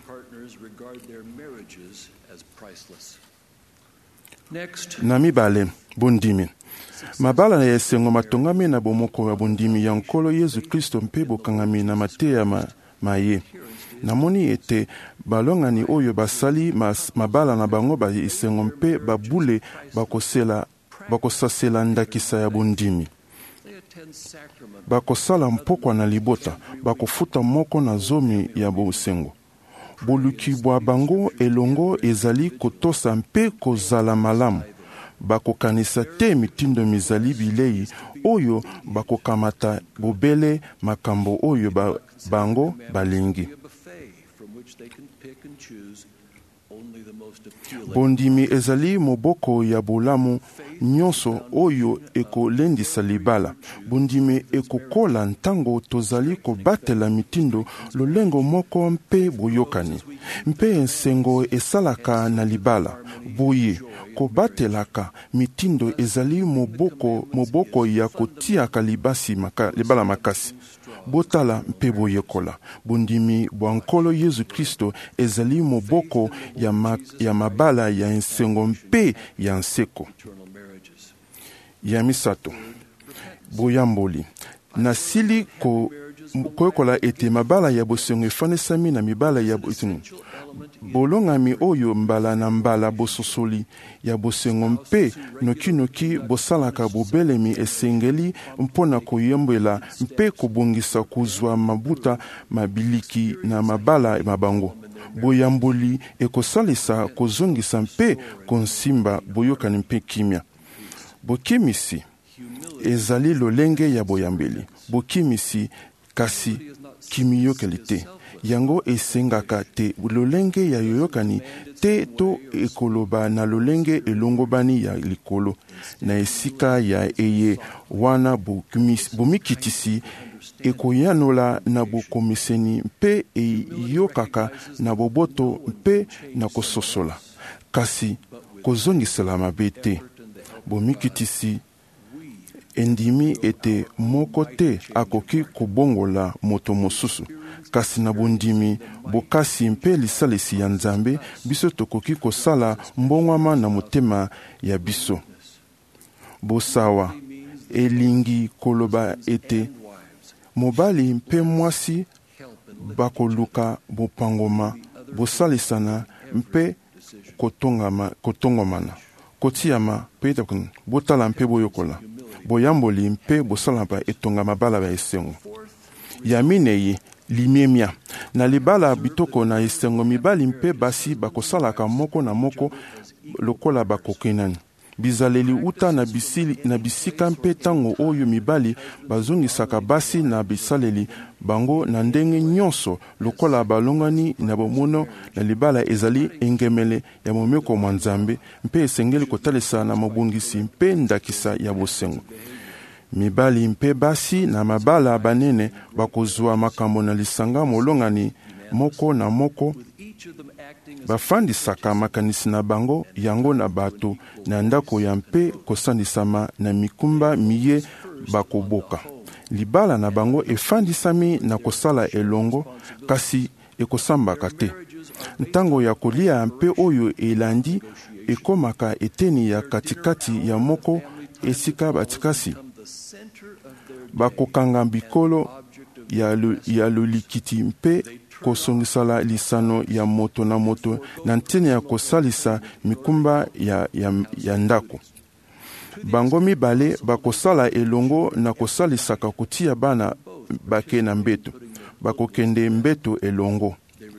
Na mibale, bondimi. Mabala ya esengo matongami na bomoko ya bondimi ya nkolo Yesu Kristo mpe bokangami na mateya maye. Namoni ete balongani oyo basali mabala na bango ba esengo mpe babule bakosasela ndakisa ya bondimi. Bakosala mpokwa na libota, bakofuta moko na zomi ya bosengo. Boluki bwa bango elongo ezali kotosa mpe kozala malamu. Bakokanisa te mitindo mizali bilei oyo bakokamata bobele makambo oyo bango balingi. Bondimi ezali moboko ya bolamu nyonso oyo ekolendisa libala. Bondimi ekokola ntango tozali kobatela mitindo lolengo moko mpe boyokani. Mpe ensengo esalaka na libala. Boye, kobatelaka mitindo ezali moboko ya kotiaka libala makasi. Botala mpe boyekola. Bondimi bwa nkolo Yesu Kristo ezali moboko ya mabala ya ensengo mpe ya nseko. Ya misato. Boyamboli. Nasili koyekola ete mabala ya bosengo efanesami na mibala ya bosengo. Bolongami oyo mbala na mbala bososoli ya bosengo mpe noki bosalaka bobelemi esengeli mpona koyembela mpe kobongisa kuzwa mabuta mabiliki na mabala mabango. Boyamboli ekosalisa kozongisa mpe konsimba boyokani mpe kimia. Bokimisi ezali lolenge ya boyambeli. Bokimisi kasi kimiyokeli te. Yango esengaka te lolenge ya yoyokani te to ekoloba na lolenge elongobani ya likolo. Na esika ya eye wana bomikitisi ekoyanola na bokomiseni mpe eyokaka na boboto mpe na kososola. Kasi kozongisela mabe te. Bomikitisi endimi ete moko te akoki kobongola moto mosusu. Kasi na bondimi bokasi mpe lisalisi ya Nzambe biso tokoki kosala mbongwama na motema ya biso. Bosawa elingi koloba ete mobali mpe mwasi bakoluka bopangoma bosalisana mpe kotongomana kotiama mpe botala mpe boyokola boyamboli mpe bosala ba etonga mabala ba esengo. Ya minei limemia na libala bitoko na esengo mibali mpe basi bakosalaka moko na moko lokola bakokenani bizaleli uta na bisika mpe ntango oyo mibali bazongisaka basi na bisaleli bango na ndenge nyonso lokola balongani na bomono na libala ezali engemele ya momeko mwa Nzambe mpe esengeli kotalisa na mobungisi mpe ndakisa ya bosengo. Mibali mpe basi na mabala banene bakozwa makambo na lisanga molongani moko na moko bafandisaka makanisi na bango yango na bato na ndako ya mpe kosandisama na mikumba miye bakoboka. Libala na bango efandisami na kosala elongo kasi ekosambaka te. Ntango ya kolia mpe oyo elandi ekomaka eteni ya katikati ya moko esika batikasi. Bakokanga bikolo ya lolikiti mpe kosongisala lisano ya moto na moto na ntene ya kosalisa mikumba ya ndako. Bango mibale bakosala elongo na kosalisaka kotia bana bake na mbeto. Bakokende mbeto elongo.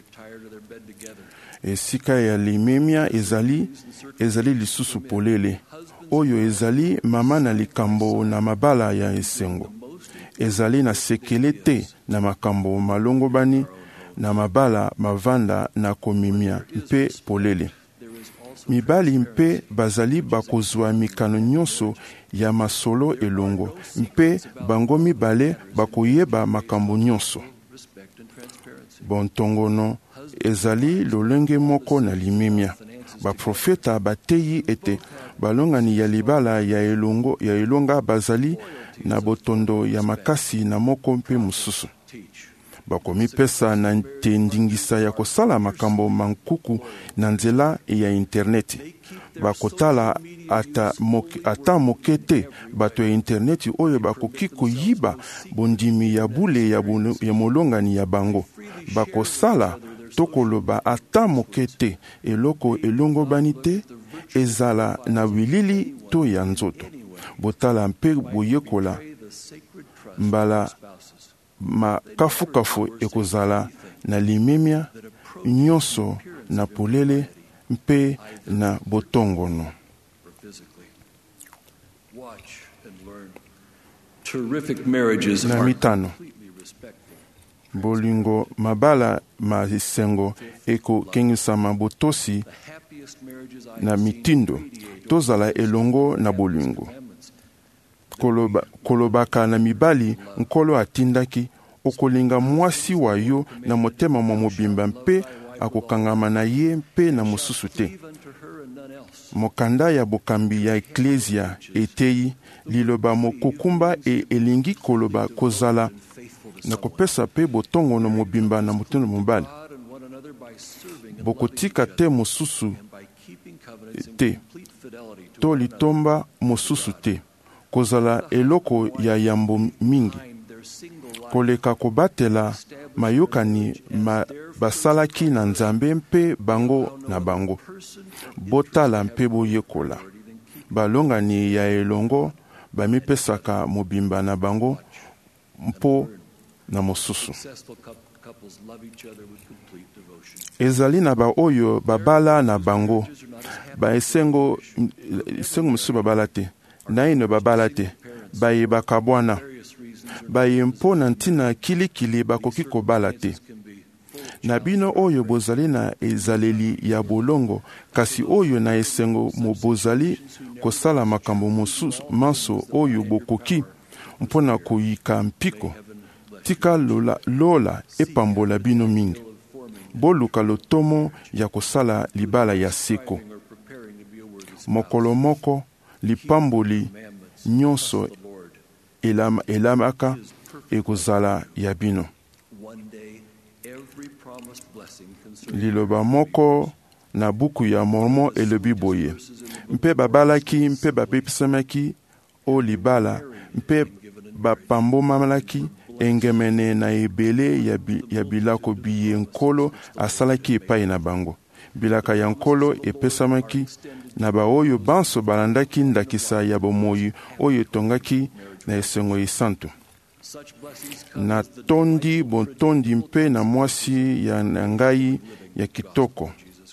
Esika ya limemia ezali lisusu polele. Oyo ezali mama na likambo na mabala ya esengo. Ezali na sekele te na makambo malongo bani na mabala mavanda na komimia mpe polele. Mibali mpe bazali bakozwa mikano nyonso ya masolo elongo mpe bango mibale bakoyeba makambo nyonso. Bontongono ezali lolenge moko na limemia. Baprofeta bateyi ete balongani ya libala ya elonga bazali na botondo ya makasi na moko mpe mususu. Bakomipesa na tendingisa ya kosala makambo mankuku na nzela ya interneti. Bakotala ata mokete bato ya interneti oyo bakoki koyiba bondimi ya bule ya molongani ya bango. Bakosala tokoloba ata mokete eloko elongo banite ezala na wilili to ya nzoto. Botala mpe boyekola mbala makafu ekozala na limemia nyonso na polele mpe na botongono. Na mitano bolingo mabala masengo eko kengisama botosi na mitindo tozala elongo na bolingo. Kolobaka na mibali nkolo atindaki okolinga mwasi wa yo na motema mwa mobimba mpe akokangama na ye mpe na mosusu te. Mokanda ya bokambi ya eklesia eteyi liloba mokukumba elingi koloba kozala na kopesa pe botongono mobimba na motema mobali. Bokotika te mosusu te to litomba mosusu te. Kozala eloko ya yambo mingi. Koleka kobatela mayokani basalaki na Nzambe mpe bango na bango. Botala mpe boyekola. Balongani ya elongo bamipesaka mobimba na bango mpo na mosusu. Ezali na ba oyo babala na bango. Ba esengo musu babala te. Naino babala te. Baye bakabwana. Baye mpo na ntina kilikili bakoki kobala te. Na bino oyo bozali na ezaleli ya bolongo, kasi oyo na esengo mobozali kosala makambo mosusu manso oyo bokoki mpona koyika mpiko. Tika lola epambola bino mingi. Boluka lotomo ya kosala libala ya seko. Mokolo moko lipamboli nyonso elamaka ekozala ya bino. Liloba moko na buku ya Mormon elobi boye. Mpe babalaki mpe bapepisamaki o libala mpe bapambomalaki engemene na ebele ya bilako biye nkolo asalaki epai na bango. Bilaka ya nkolo epesamaki na ba oyo banso balandaki ndakisa ya bomoi oyo tongaki na esengo isantu. na tondi botondi mpe na mwasi ya ngai ya kitoko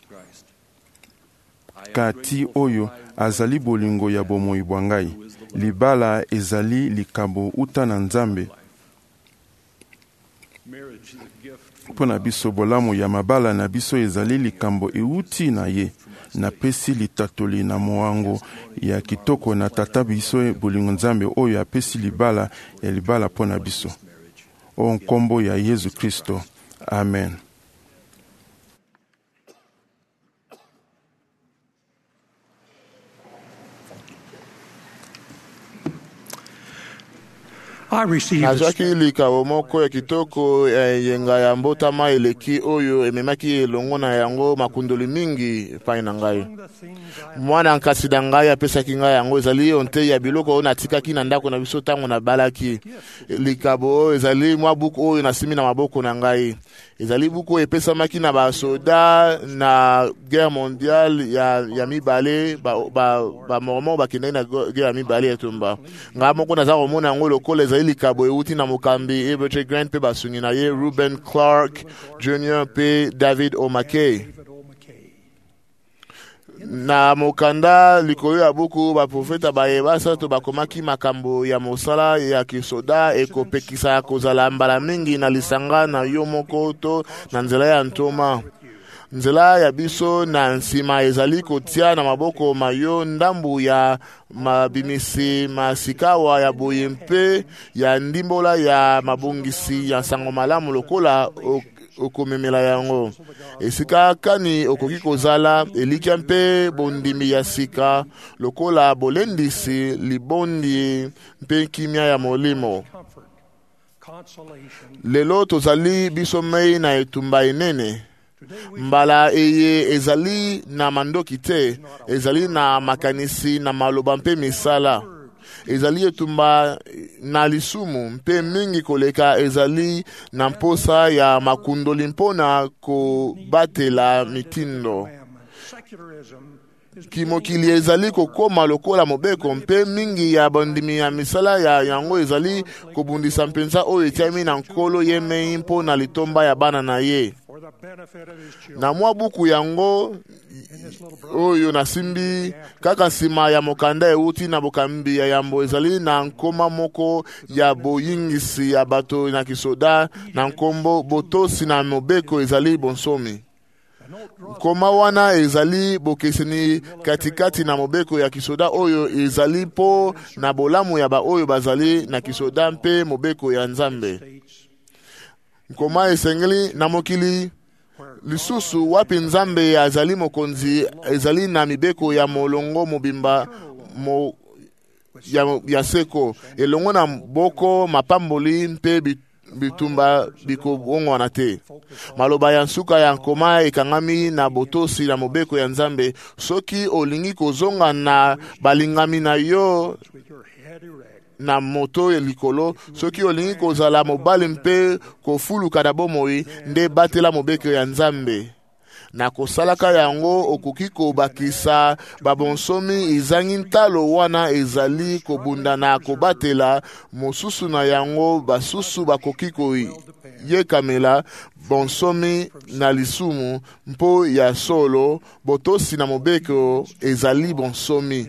kati oyo azali bolingo ya bomoi bwa ngai. Libala ezali likabo uta na Nzambe mpona biso. Bolamu ya mabala na biso ezali likambo euti na ye. Napesi litatoli na moango ya kitoko na tata biso bolingo Nzambe oyo apesi libala ya libala mpona biso. O nkombo ya Yesu Kristo. Amen. nazwaki likabo moko ya kitoko ya yenga ya mbotama eleki oyo ememaki elongo na yango makundoli mingi epai na ngai. Mwana nkasi na ngai apesaki ngai yango. Ezali onte ya biloko oyo natikaki na ndako na biso ntango nabalaki. Likabo oyo ezali mwa buku oyo nasimi na maboko na ngai. Ezali buku oyo epesamaki na basoda na guerre mondiale ya mibale bamormon bakendaki na guerre ya mibale etumba. Ngai moko naza komona yango lokola ezali likabo euti na mokambi Everett Grant mpe basungi na ye Reuben Clark Jr. mpe David O. McKay. Na mokanda likolo ya buku baprofeta bayebasa to bakomaki makambo ya mosala ya kisoda ekopekisa kozala mbala mingi na lisanga na yo moko to na nzela ya ntoma. Nzela ya biso na nsima ezali kotia na maboko mayo ndambu ya mabimisi masikawa ya boye mpe ya ndimbola ya mabongisi ya sango malamu lokola okomemela yango. Esika kani okoki kozala elikia mpe bondimi ya sika lokola bolendisi libondi mpe kimia ya molimo. Lelo tozali biso mei na etumba enene. Mbala eye ezali na mandoki te, ezali na makanisi na maloba mpe misala. Ezali etumba na lisumu mpe mingi koleka ezali na mposa ya makundoli mpona kobatela mitindo. Kimokili ezali kokoma lokola mobeko mpe mingi ya bandimi ya misala ya yango ezali kobundisa mpenza oyo etiami na nkolo ye mei mpona litomba ya bana na ye. Na mwa buku yango oyo nasimbi kaka nsima ya mokanda euti na bokambi ya yambo ezali na nkoma moko ya boyingisi ya bato na kisoda na nkombo botosi na mobeko ezali bonsomi. Nkoma wana ezali bokeseni katikati na mobeko ya kisoda oyo ezali po na bolamu ya ba oyo bazali na kisoda mpe mobeko ya Nzambe. Nkoma esengeli na mokili lisusu wapi Nzambe azali mokonzi ezali na mibeko ya molongo mobimba ya seko elongo na boko mapamboli mpe bitumba bikobongwana te. Maloba ya nsuka ya nkoma ekangami na botosi na mobeko ya Nzambe. Soki olingi kozonga na balingami na yo na moto ya likolo, soki olingi kozala mobali mpe kofuluka na bomoi, nde batela mobeko ya Nzambe. Na kosalaka yango okoki kobakisa babonsomi ezangi ntalo wana ezali kobunda na kobatela mosusu na yango basusu bakoki koyekamela bonsomi na lisumu mpo ya solo botosi na mobeko ezali bonsomi.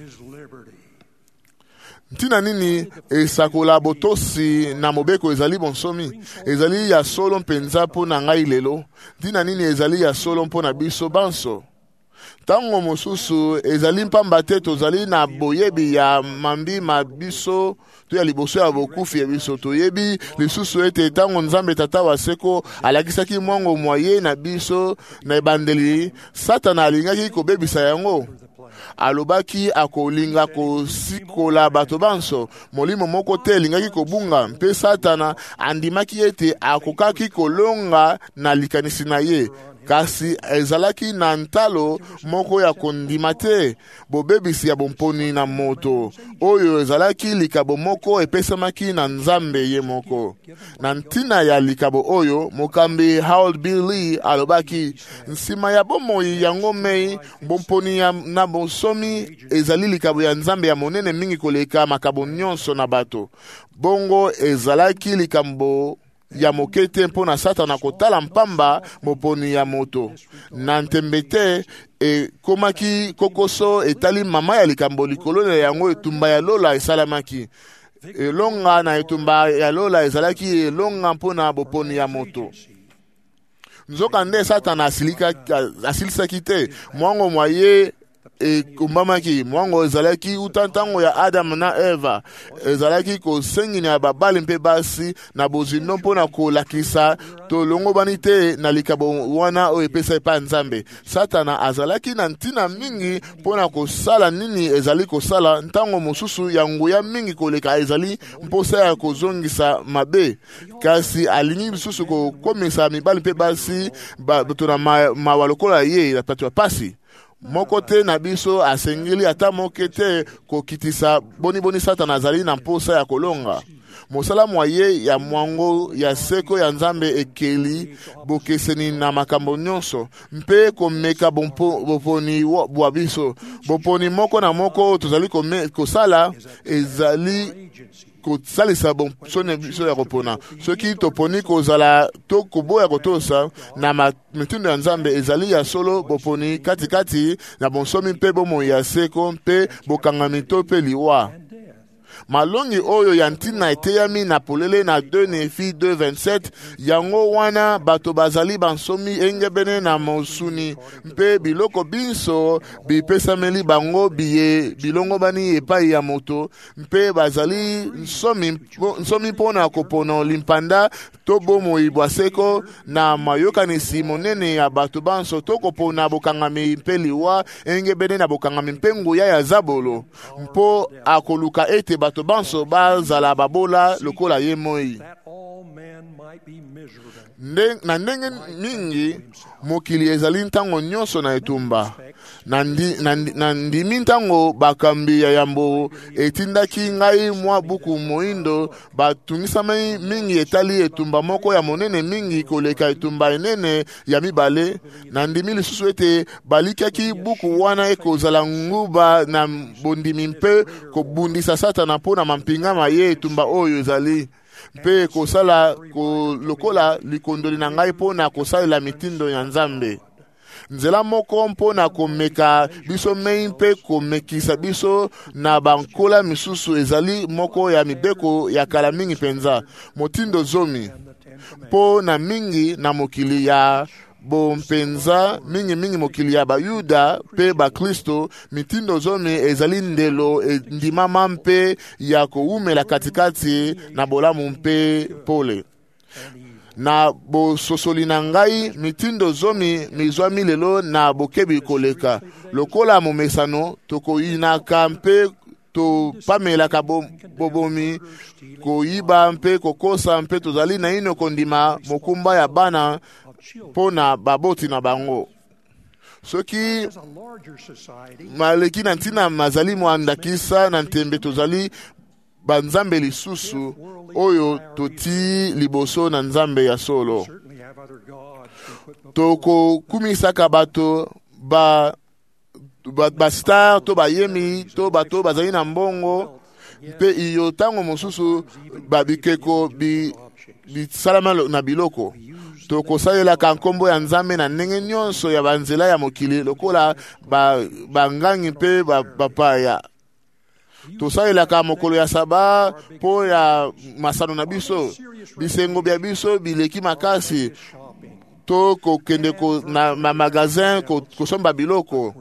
Ntina nini esakola botosi na mobeko ezali bonsomi? Ezali ya solo mpenza po na ngai lelo. Ntina nini ezali ya solo mpo na biso banso? Tango mosusu ezali mpamba te tozali na boyebi ya mambi mabiso to ya liboso ya bokufi ya biso. Toyebi lisusu ete tango Nzambe tata wa seko alakisaki mwango mwaye na biso na ebandeli, Satana alingaki kobebisa yango. Alobaki akolinga kosikola bato banso, molimo moko te lingaki kobunga, mpe Satana andimaki ete akokaki kolonga na likanisi na ye. kasi ezalaki na ntalo moko ya kondima te bobebisi ya bomponi na moto oyo ezalaki likabo moko epesamaki na Nzambe ye moko. Na ntina ya likabo oyo mokambi Harold B. Lee alobaki nsima ya bomoi yango mei bomponi na bonsomi ezali likabo ya Nzambe ya monene mingi koleka makabo nyonso na bato. Bongo ezalaki likambo ya mokete mpona Satana kotala mpamba moponi ya moto. Na ntembete komaki kokoso etali mama ya likambo likolo na yango etumba ya lola esalamaki. Elonga na etumba ya lola ezalaki elonga mpona boponi ya moto. Nzoka nde Satana asilisaki te mwango mwaye kumbamaki mwango ezalaki utantango ya Adam na Eva ezalaki kosengini ya babali mpe basi na bozindo mpona kolakisa tolongo bani te na likabo wana oyo epesa epa Nzambe. Satana azalaki na ntina mingi mpona kosala nini ezali kosala ntango mosusu ya nguya mingi koleka ezali mposa ya kozongisa mabe kasi alingi lisusu kokomisa mibali mpe basi bato na mawa lokola ye na patu ya pasi. Moko te na biso asengeli ata moke te kokitisa boni Satana azali na mposa ya kolonga. Mosala mwaye ya mwango ya seko ya Nzambe ekeli bokeseni na makambo nyonso mpe komeka boponi bwa biso. Boponi moko na moko tozali kosala ezali kosalisa sone biso ya kopona. Soki toponi kozala to koboya kotosa na mitindo ya Nzambe ezali ya solo boponi katikati na bonsomi mpe bomo ya seko mpe bokangami to mpe liwa. Malongi oyo ya ntina eteyami na polele na 2 Nefi 2:27 yango wana bato bazali bansomi engebene na mosuni mpe biloko binso bipesameli bango biye bilongo bani epai ya moto mpe bazali nsomi mpona kopona limpanda to bomoi bwa seko na mayokanisi monene ya bato banso to kopona bokangami mpe liwa engebene na bokangami mpe nguya ya zabolo mpo akoluka ete bato banso bazala babola lokola ye moi. Na ndenge mingi mokili ezali ntango nyonso na etumba na ndimi ntango bakambi ya yambo etindaki ngai mwa buku moindo batungisami mingi etali etumba moko ya monene mingi koleka etumba enene ya mibale na ndimi lisusu ete balikaki buku wana ekozala nguba na bondimi mpe kobundisa Satana mpona mampinga maye etumba oyo ezali mpe kosala lokola likondoli na ngai mpona kosalela mitindo ya Nzambe. Nzela moko mpona komeka biso mei mpe komekisa biso na bankola misusu ezali moko ya mibeko ya kala mingi penza motindo zomi mpo na mingi na mokili ya bompenza mingi mokili ya bayuda pe bakristo mitindo zomi ezali ndelo ndimama mpe ya koumela katikati na bolamu mpe pole. Na bososoli na ngai mitindo zomi mizwami lelo na bokebi koleka lokola momesano tokoyinaka mpe topamelaka bobomi koyiba mpe kokosa mpe tozali na ino kondima mokumba ya bana pona baboti na bango. Soki maleki na ntina mazali mwandakisa na ntembe tozali banzambe lisusu oyo toti liboso na Nzambe ya solo. Toko kumisaka bato ba star to bayemi to bato bazali na mbongo mpe iyo tango mosusu babikeko bisalama na biloko. Tokosalelaka nkombo ya Nzambe na ndenge nyonso ya banzela ya mokili lokola bangangi mpe bapaya. Tosalelaka mokolo ya saba po ya masano na biso bisengo bya biso bileki makasi to kokende na magazin kosomba biloko.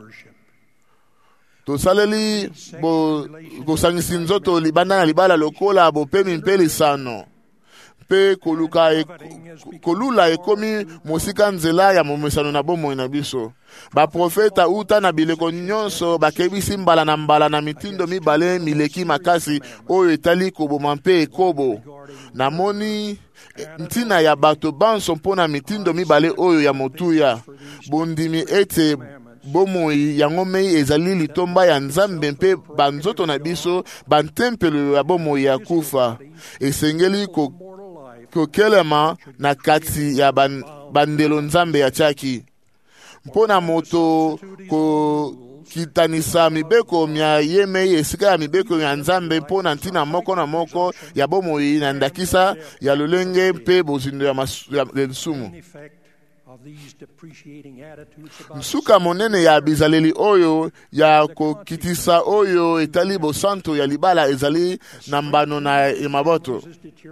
Tosaleli kosangisi nzoto libanda na libala lokola bopemi mpe lisano mpe kolula ekomi mosika nzela ya momesano na bomoi na biso. Baprofeta uta na bileko nyonso bakebisi mbala na mitindo mibale mileki makasi oyo etali koboma mpe ekobo. namoni ntina ya bato banso mpona mitindo mibale oyo ya motuya bondimi ete bomoi yango mei ezali litomba ya Nzambe mpe banzoto na biso bantempelo ya bomoi ya kufa esengeli kokelema na kati ya bandelo Nzambe ya tiaki mpona moto kitanisa mibeko mya yeme esika ya mibeko ya Nzambe mpona ntina moko na moko ya bomoi na ndakisa ya lolenge mpe bozindo ya nsumu. Msuka monene ya bizaleli oyo ya kokitisa oyo etali bosanto ya libala ezali na mbano na maboto.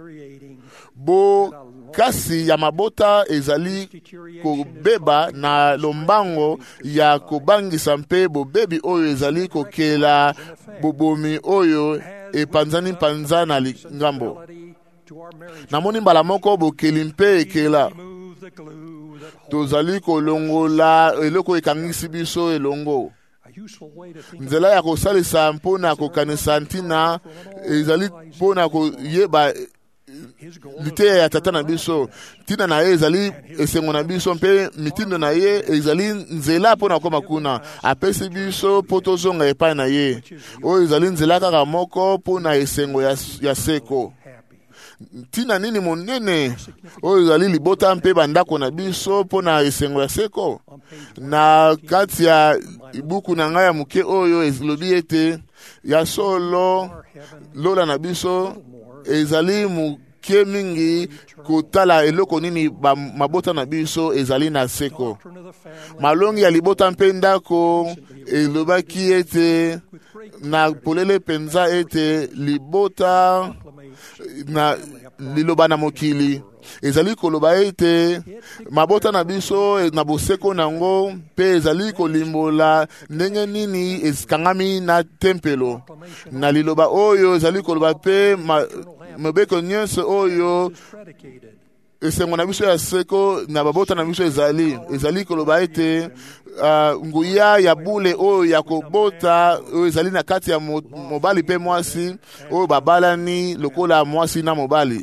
Bo kasi ya mabota ezali kobeba na lombango ya kobangisa mpe bobebi oyo ezali kokela bobomi oyo epanzani panza na lingambo. Namoni mbala moko bokeli mpe ekela. Tozali kolongola eloko ekangisi biso elongo. Nzela ya kosalisa mpona kokanisa ntina ezali mpona koyeba liteya ya tata na biso. Ntina na ye ezali esengo na biso mpe mitindo na ye ezali nzela mpona koma kuna. Apesi biso po tozonga epai na ye. Oyo ezali nzela kaka moko mpona esengo ya seko. Tina nini monene oyo ezali libota mpe bandako na biso mpona esengo ya seko. Na kati ya ibuku na ngai ya muke oyo elobi ete ya solo lola na biso ezali muke mingi kotala eloko nini mabota na biso ezali na seko. Malongi ya libota mpe ndako elobaki ete na polele penza ete libota na liloba na mokili ezali koloba ete mabota na biso na boseko nango mpe ezali kolimbola ndenge nini esikangami na tempelo na liloba oyo ezali koloba mpe mabeko nyonso oyo esengo na biso ya seko na babota na biso ezali koloba ete nguya ya bule oyo ya kobota oyo ezali na kati ya mobali pe mwasi oyo babalani lokola mwasi na mobali.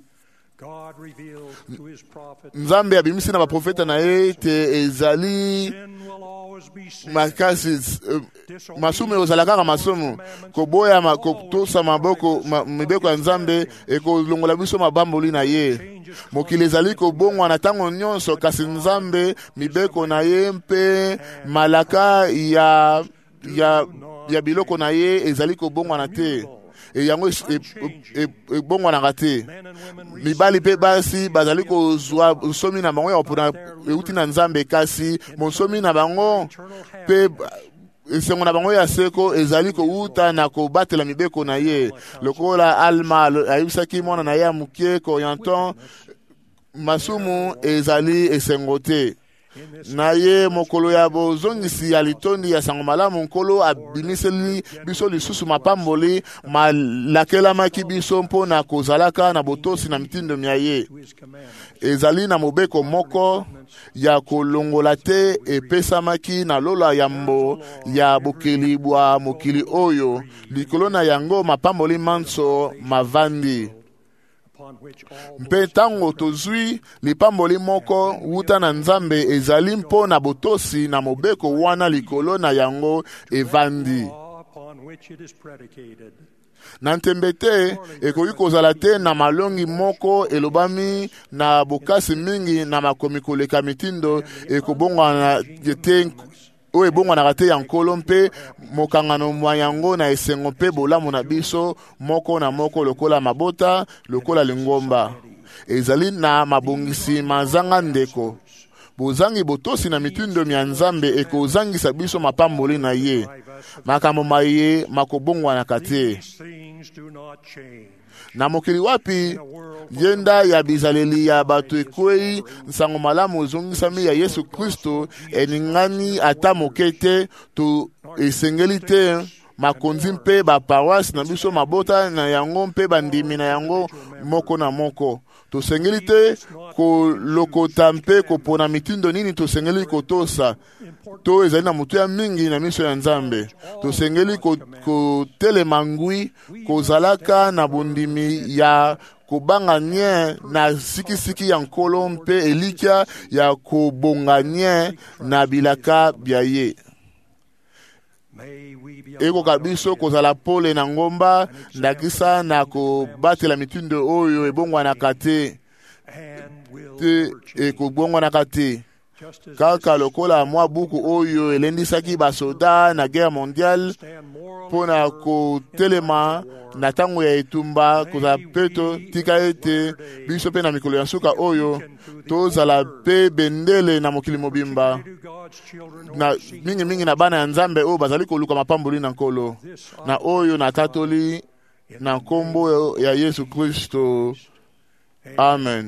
Nzambe abimisi na baprofeta na ye ete ezali makasi masumu ozala kaka masumu koboya kotosa mibeko ya Nzambe ekolongola biso mabamboli na ye. Mokili ezali kobongwa na ntango nyonso kasi Nzambe mibeko na ye mpe malaka ya biloko na ye ezali kobongwa na te. Yango ebongwa na te. Mibali pe basi bazali kozwa usomi na bango ya opona euti na Nzambe kasi monsomi na bango pe esengo na bango ya seko ezali kouta na kobatela mibeko na ye. Lokola Alma ayibisaki mwana na ye ya muke Corianton masumu ezali esengo te. Na ye mokolo ya bozongisi ya litondi ya sango malamu nkolo abimiseli biso lisusu mapamboli malakelamaki biso mpona kozalaka na botosi na mitindo mya ye. Ezali na mobeko moko ya kolongola te epesamaki na lola yambo ya bokeli bwa mokili oyo likolo na yango mapamboli manso mavandi. Mpe tango tozwi lipamboli moko wuta na Nzambe ezali mpo na botosi na mobeko wana likolo na yango evandi. Na ntembe te ekoki kozala te na malongi moko elobami na bokasi mingi na makomi koleka mitindo ekobongwana te oyo ebongwanaka te ya nkolo mpe mokangano mwa yango na esengo mpe bolamu na biso moko na moko lokola mabota lokola lingomba. Ezali na mabongisi mazanga ndeko. Bozangi botosi na mitindo mya Nzambe ekozangisa biso mapamboli na ye. Makambo maye makobongwanaka te. Na mokili wapi yenda ya bizaleli ya bato ekwei nsango malamu ezongisami ya Yesu Kristo eningani ata mokete to esengeli te makonzi mpe baparoisi na biso mabota na yango mpe bandimi na yango moko na moko. tosengeli te kolokota mpe kopona mitindo nini tosengeli kotosa to ezali na motu ya mingi na miso ya Nzambe. Tosengeli kotelema ngwi kozalaka na bondimi ya kobanga nye na sikisiki ya nkolo mpe elikya ya kobonga nye na bilaka bya ye. Ekoka biso kozala pole na ngomba ndakisa na kobatela mitindo oyo ebongwanaka te ekobongwanaka te kaka lokola mwa buku oyo elendisaki basoda na guerre mondiale mpona kotelema na ntango ya etumba kozala mpe totika ete biso mpe na mikolo ya suka oyo tozala mpe bendele na mokili mobimba na mingimingi na bana ya Nzambe oyo bazali koluka mapamboli na nkolo na oyo natatoli na nkombo ya Yesu Kristo. Amen.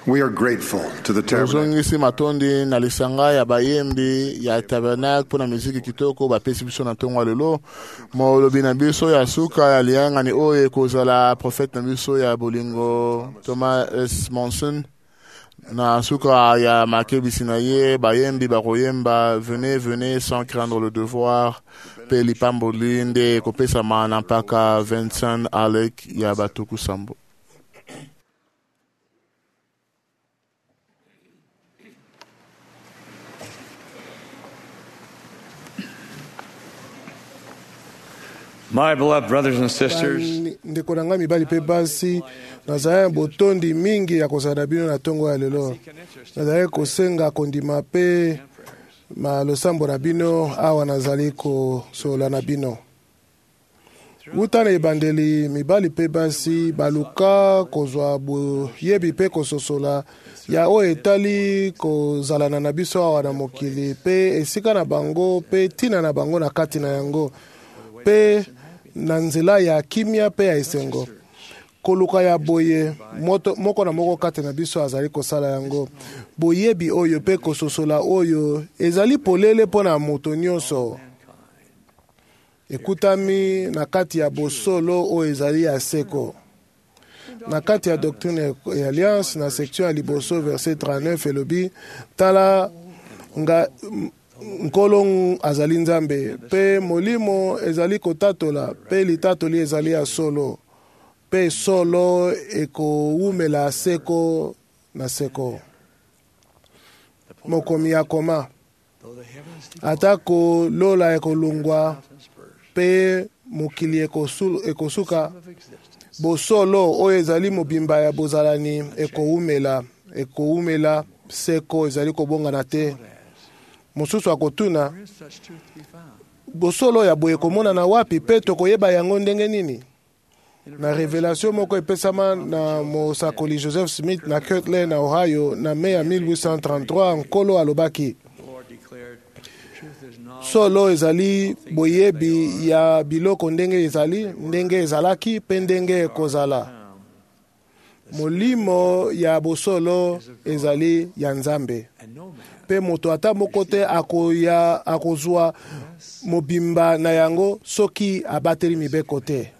We are grateful to the Tabernacle tozongisi matondi na lisanga ya bayembi ya Tabernacle mpona miziki kitoko bapesi biso na ntongo lelo molobi na biso ya suka ya lianga ni oyo ekozala prophète na biso ya bolingo Thomas S. Monson na suka ya makebisi na ye bayembi bakoyemba venez sans craindre le devoir pe lipamboli nde ekopesama na mpaka Vincent Alec ya batuku sambo. My beloved brothers and sisters, ndeko na ngai mibali mpe basi nazali botondi mingi ya kozala bino na ntongo ya lelo nazali kosenga kondima mpe losambo na bino awa nazali kosola na bino wuta na ebandeli mibali mpe basi baluka kozwa boyebi mpe kososola ya oyo etali kozalana na biso awa na mokili mpe esika na bango mpe ntina na bango na kati na yango mpe na nzela ya kimia mpe ya esengo koluka ya boye moko na moko kati na biso azali kosala yango boyebi oyo mpe kososola oyo ezali polele mpo na moto nyonso ekutami na kati ya bosolo oyo ezali ya seko na kati ya doctrine ya alliance na section ya liboso verset 39 elobi tala nkolo azali nzambe mpe molimo ezali kotatola mpe litatoli ezali ya solo mpe solo ekowumela seko na seko mokomi akoma atako lola ekolungwa mpe mokili ekosuka bosolo oyo ezali mobimba ya bozalani ekowumela seko ezali kobongana te mosusu akotuna bosolo ya boye komonana wapi mpe tokoyeba yango ndenge nini na revelation moko epesama na mosakoli Joseph Smith na Kirtland na Ohio na Mei ya 1833 nkolo alobaki solo ezali boyebi ya biloko ndenge ezalaki mpe ndenge ekozala molimo ya bosolo ezali ya nzambe mpe moto ata moko te akozwa mobimba na yango soki abateli mibeko te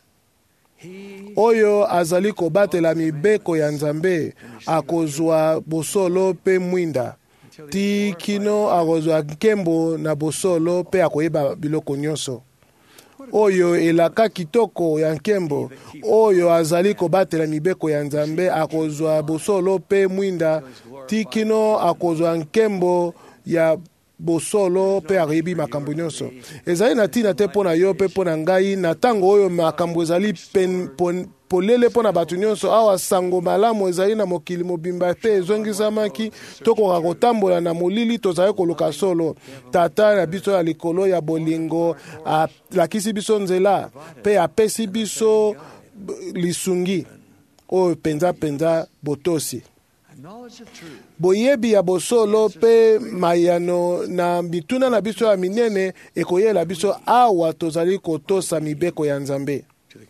oyo azali kobatela mibeko ya nzambe akozwa bosolo mpe mwinda ti kino akozwa nkembo na bosolo mpe akoyeba biloko nyonso oyo elaka kitoko ya nkembo oyo azali kobatela mibeko ya nzambe akozwa bosolo mpe mwinda ti kino akozwa nkembo ya bosolo mpe akoyebi makambo nyonso ezali na ntina te mpo na yo mpe mpo na ngai na ntango oyo makambo ezali polele mpo na bato nyonso awa sango malamu ezali na mokili mobimba mpe ezongisamaki tokoka kotambola na molili tozali koluka solo tata na biso ya likolo ya bolingo alakisi biso nzela mpe apesi biso lisungi oyo penza botosi boyebi ya bosolo mpe mayano na mituna na biso ya minene ekoyela biso awa tozali kotosa mibeko ya nzambe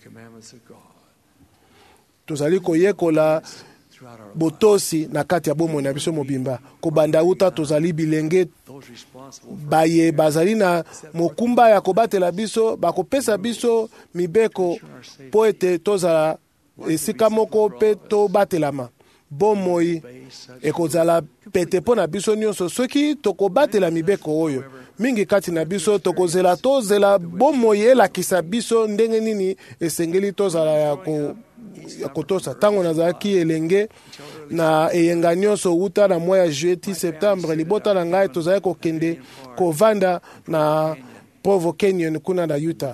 tozali koyekola botosi na kati ya bomoi na biso mobimba kobanda uta tozali bilenge baye bazali na mokumba ya kobatela biso bakopesa biso mibeko mpo ete tozala esika moko mpe tobatelama bomoi ekozala pete mpo na biso nyonso soki tokobatela mibeko oyo mingi kati na biso tozela bomoi elakisa biso ndenge nini esengeli tozala ya kotosa ntango nazalaki elenge na eyenga nyonso uta na mwa ya juillet ti septembre libota na ngai tozali kokende kovanda na Provo Canyon kuna na Utah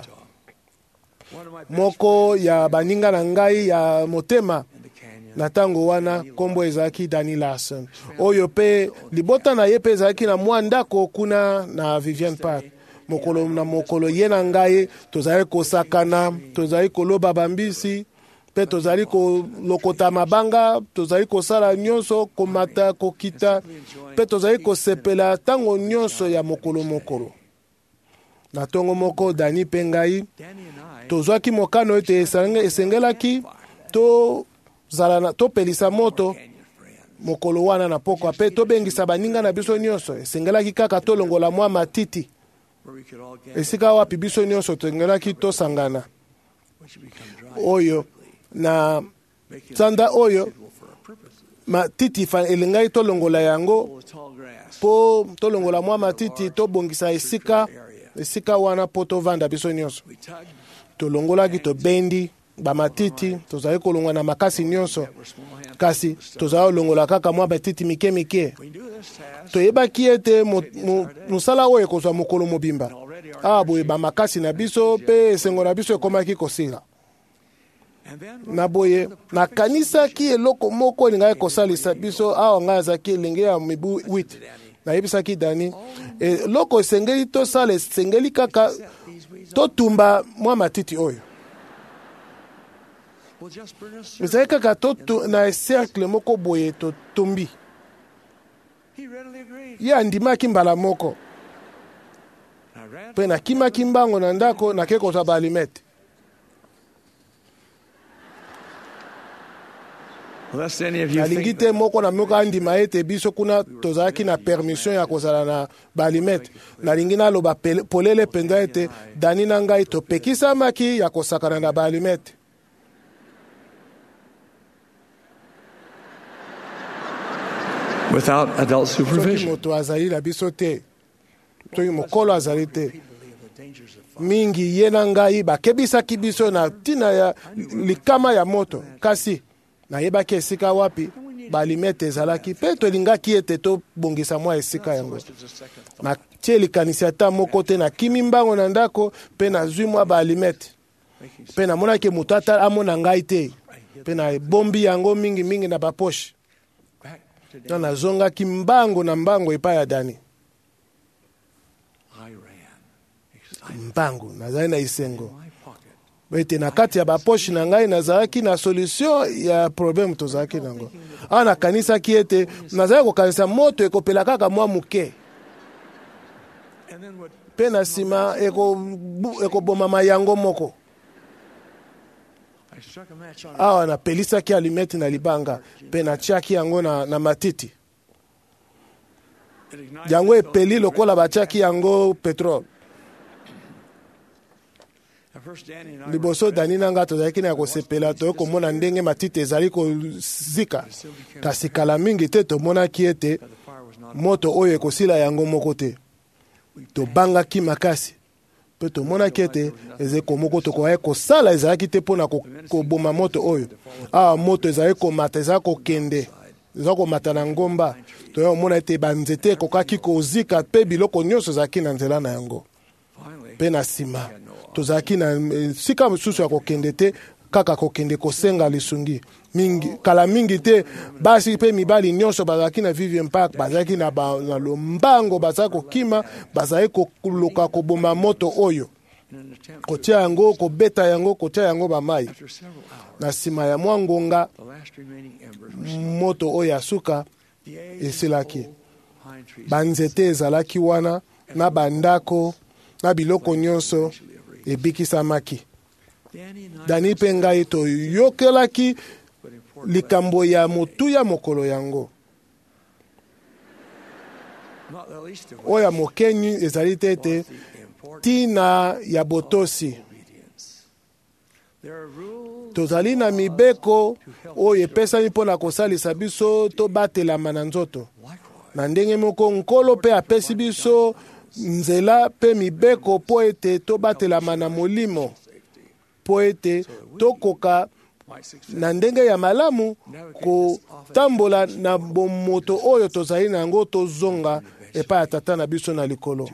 moko ya baninga na ngai ya motema na ntango wana kombo ezalaki Danny Larson oyo mpe libota na ye mpe ezalaki na mwa ndako kuna na Vivian Park mokolo na mokolo ye na ngai tozali kosakana tozali koloba bambisi mpe tozali kolokota mabanga tozali kosala nyonso komata kokita mpe tozali kosepela ntango nyonso ya mokolo na ntongo moko Dani mpe ngai tozwaki mokano ete esengelaki topelisa moto mokolo wana na pokwa mpe tobengisa baninga na biso nyonso esengelaki kaka tolongola mwa matiti esika wapi biso nyonso tosengelaki tosangana oyo na tsanda oyo matiti elingai tolongola yango po tolongola mwa matiti tobongisa esika wana po tovanda biso nyonso tolongolaki tobendi bamatiti tozali kolongwa na makasi nyonso kasi tozali kolongola kaka mwa batiti mike mike toyebaki ete mosala oyo ekozwa mokolo mobimba awa boye bamakasi na biso mpe esengo na biso ekomaki kosila na boye nakanisaki eloko moko elingaki kosalisa biso awa ngai azalaki elenge ya mibu 8 nayebisaki Dani eloko esengeli tosala esengeli kaka totumba mwa matiti oyo ezali kaka na cercle moko boye totumbi ye andimaki mbala moko mpe nakimaki mbango na ndako nake kozwa baalimete nalingi te moko na moko andima ete biso kuna tozalaki na permission ya kozala na baalimete nalingi naloba polele mpenza ete Dani na ngai topekisamaki ya kosakana na baalimete without adult supervision. soki moto azali na biso te soki mokolo azali te mingi ye na ngai bakebisaki biso na ntina ya likama ya moto kasi nayebaki esika wapi baalimete ezalaki mpe tolingaki ete tobongisa mwa esika yango natie likanisi ata moko te nakimi mbango na ndako mpe nazwi mwa baalimete mpe namonaki moto ata amona ngai te mpe nabombi yango mingi na baposhe na nazongaki mbango na mbango epai ya Dani mbango nazali na isengo ete na kati ya baposhe na ngai nazalaki na solution ya problème tozalaki nango awa nakanisaki ete nazali kokanisa moto ekopela kaka mwa moke mpe na nsima ekobomama yango moko awa napelisaki alimete na libanga mpe natiaki yango na matiti yango epeli lokola batiaki yango petrole liboso Dani na ngai tozalaki na kosepela tokomona ndenge matiti ezali kozika kasi kala mingi te tomonaki ete moto oyo ekosila yango moko te tobangaki makasi mpe tomonaki ete ezeko moko tokoki kosala ezalaki te mpona koboma moto oyo awa moto ezali komata ezali kokende ezali komata na ngomba toya komona ete banzete ekokaki kozika mpe biloko nyonso ezalaki na nzela na yango mpe na nsima tozalaki na sika mosusu ya kokende te kaka kokende kosenga lisungi kala mingi te basi mpe mibali nyonso bazalaki na Vivian Park bazalaki na lombango bazali kokima bazali koluka koboma moto oyo kotia yango kobeta yango kotia yango bamai na nsima ya mwa ngonga moto oyo asuka esilaki banzete ezalaki wana na bandako na biloko nyonso ebikisamaki Dani mpe ngai toyokelaki likambo ya motuya mokolo yango oyo ya mokenyi ezali te ete ntina ya botosi tozali na mibeko oyo epesami mpona kosalisa biso tobatelama na nzoto na ndenge moko nkolo mpe apesi biso nzela mpe mibeko mpo ete tobatelama na molimo mpo ete tokoka na ndenge ya malamu kotambola na bomoto oyo tozali na yango tozonga epai ya tata na biso na likolo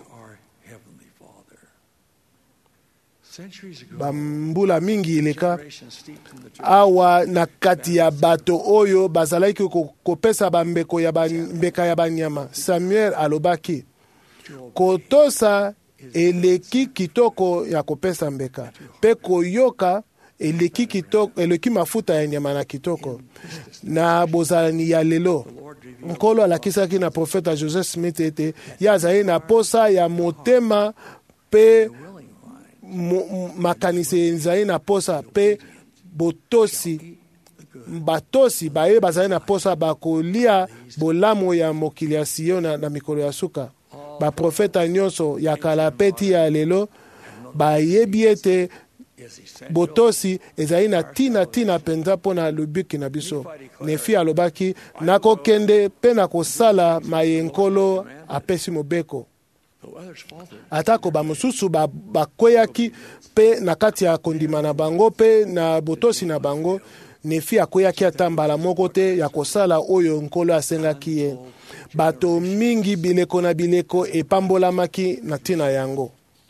bambula mingi ileka awa na kati ya bato oyo bazalaki kopesa mbeka ya banyama Samuel alobaki kotosa eleki kitoko ya kopesa mbeka mpe koyoka eleki mafuta ya nyama na kitoko na bozalani ya lelo nkolo alakisaki na profeta Joseph Smith ete ye azali na posa ya motema mpe makanisi ezali na posa mpe botosi batosi baye bazali na posa bakolia bolamu ya mokili ya Sio na mikolo ya suka. Baprofeta nyonso ya kala pe ti ya lelo bayebi ete botosi ezali na tina penza mpona lobiki na biso. Nefi alobaki nakokende mpe nakosala mayenkolo apesi mobeko. Atako bamosusu bakweyaki mpe na kati ya kondima na bango mpe na botosi na bango, Nefi akweyaki ata mbala moko te ya kosala oyo nkolo asengaki ye. Bato mingi bileko na bileko epambolamaki na tina yango.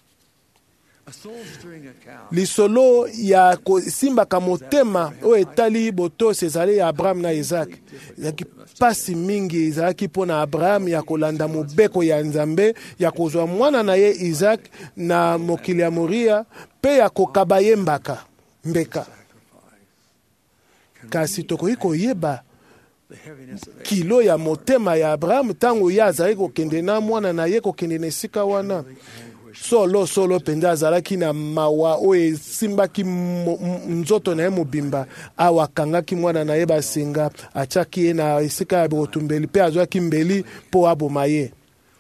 Lisolo ya kosimbaka motema oyo etali botosi ezali ya Abraham na Isaac. Ezalaki pasi mingi ezalaki mpona Abraham ya kolanda mobeko ya Nzambe, ya kozwa mwana na ye Isaac na mokili ya Moria, mpe ya kokaba ye mbeka. Kasi tokoki koyeba kilo ya motema ya Abraham ntango ye azalaki kokende na mwana na ye kokende na esika wana. Solo penza azalaki na mawa oyo esimbaki nzoto na ye mobimba, awa akangaki mwana na ye basenga, atiaki ye na esika ya botumbeli mpe azwaki mbeli mpo aboma ye.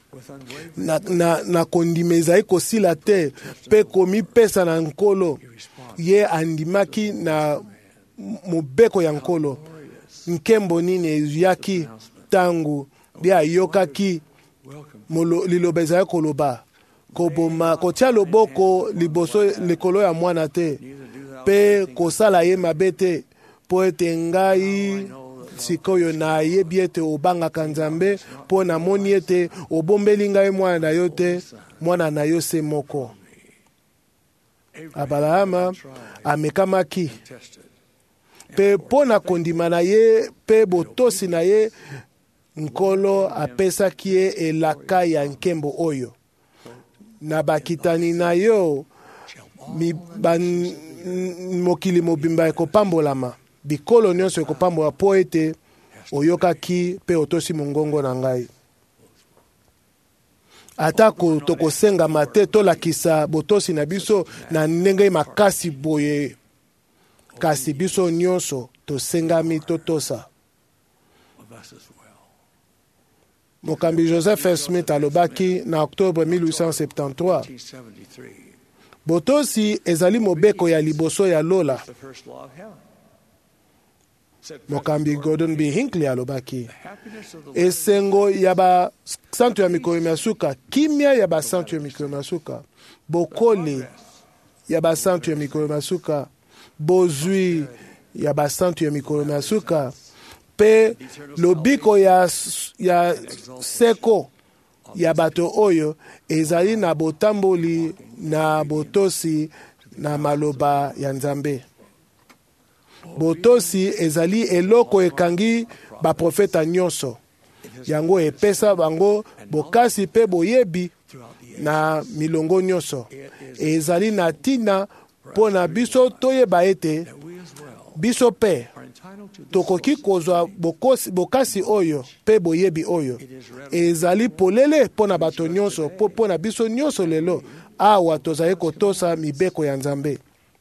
Na kondima ezali kosila te mpe komipesa na nkolo, ye andimaki na mobeko ya nkolo. Nkembo nini ezuyaki tangu bia ayokaki liloba ezali koloba koboma kotia loboko liboso likolo ya mwana te mpe kosala ye mabe te, mpo ete ngai sikoyo nayebi ete obangaka Nzambe mpo namoni ete obombeli ngai mwana na yo te, mwana na yo se moko. Abrahama amekamaki mpe mpo na kondima na ye mpe botosi na ye, nkolo apesaki ye elaka ya nkembo oyo. Na bakitani na yo mokili mobimba ekopambolama, bikolo nyonso ekopambola mpo ete oyokaki mpe otosi mongongo na ngai. Atako tokosengama te tolakisa botosi na biso na ndenge makasi boye, kasi biso nyonso tosengami totosa. Mokambi Joseph F. Smith alobaki na Octobre 1873, botosi ezali mobeko ya liboso ya lola. Mokambi Gordon B. Hinckley alobaki esengo ya basantu ya mikolo ya suka, kimia ya basantu ya mikolo ya suka, bokoli ya basantu ya mikolo ya suka, bozwi ya basantu ya mikolo ya suka, pe lobiko ya seko ya bato oyo ezali na botamboli na botosi na maloba ya Nzambe. Botosi ezali eloko ekangi baprofeta nyonso, yango epesa bango bokasi pe boyebi na milongo nyonso. Ezali na tina mpo na biso toyeba ete biso pe tokoki kozwa bokasi oyo pe boyebi oyo. Ezali polele mpo na bato nyonso, mpo na biso nyonso lelo awa tozali kotosa mibeko ya Nzambe.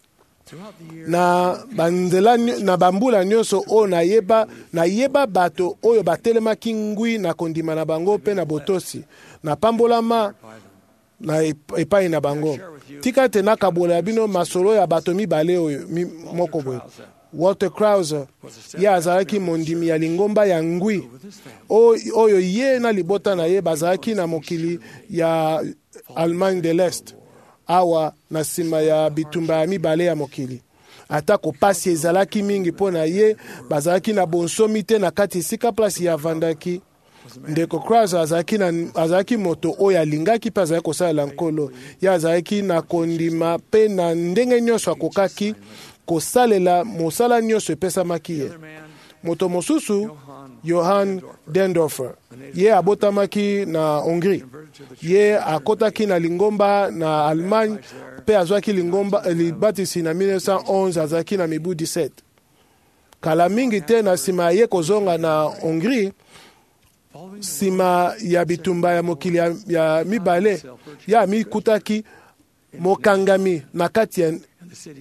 Na banzela na bambula nyonso o nayeba bato oyo batelemaki ngwi na kondima na bango pe na botosi na pambolama na epai na bango. Tika te nakabola bino masolo ya bato mibale oyo moko boye. Walter Krauser ye azalaki mondimi ya lingomba ya ngwi oyo ye na libota na ye bazalaki na mokili ya Allemagne de l'Est, awa na nsima ya bitumba ya mibale ya mokili. Atako pasi ezalaki mingi mpo na ye, bazalaki na bonsomi te na kati esika plasi ya vandaki. Ndeko Krauser azalaki moto oyo alingaki mpe azalaki kosalela nkolo. Ye azalaki na kondima mpe na ndenge nyonso akokaki kosalela mosala nyonso epesamaki ye. Moto mosusu, Johann Dendorfer, ye abotamaki na Hongrie. Ye akotaki na lingomba na Allemagne pe azwaki lingomba libatisi na 1911, azalaki na mibu 17. Kala mingi te na sima ye kozonga na Hongrie, sima ya bitumba ya mokili ya mibale, ya mikutaki mokangami na kati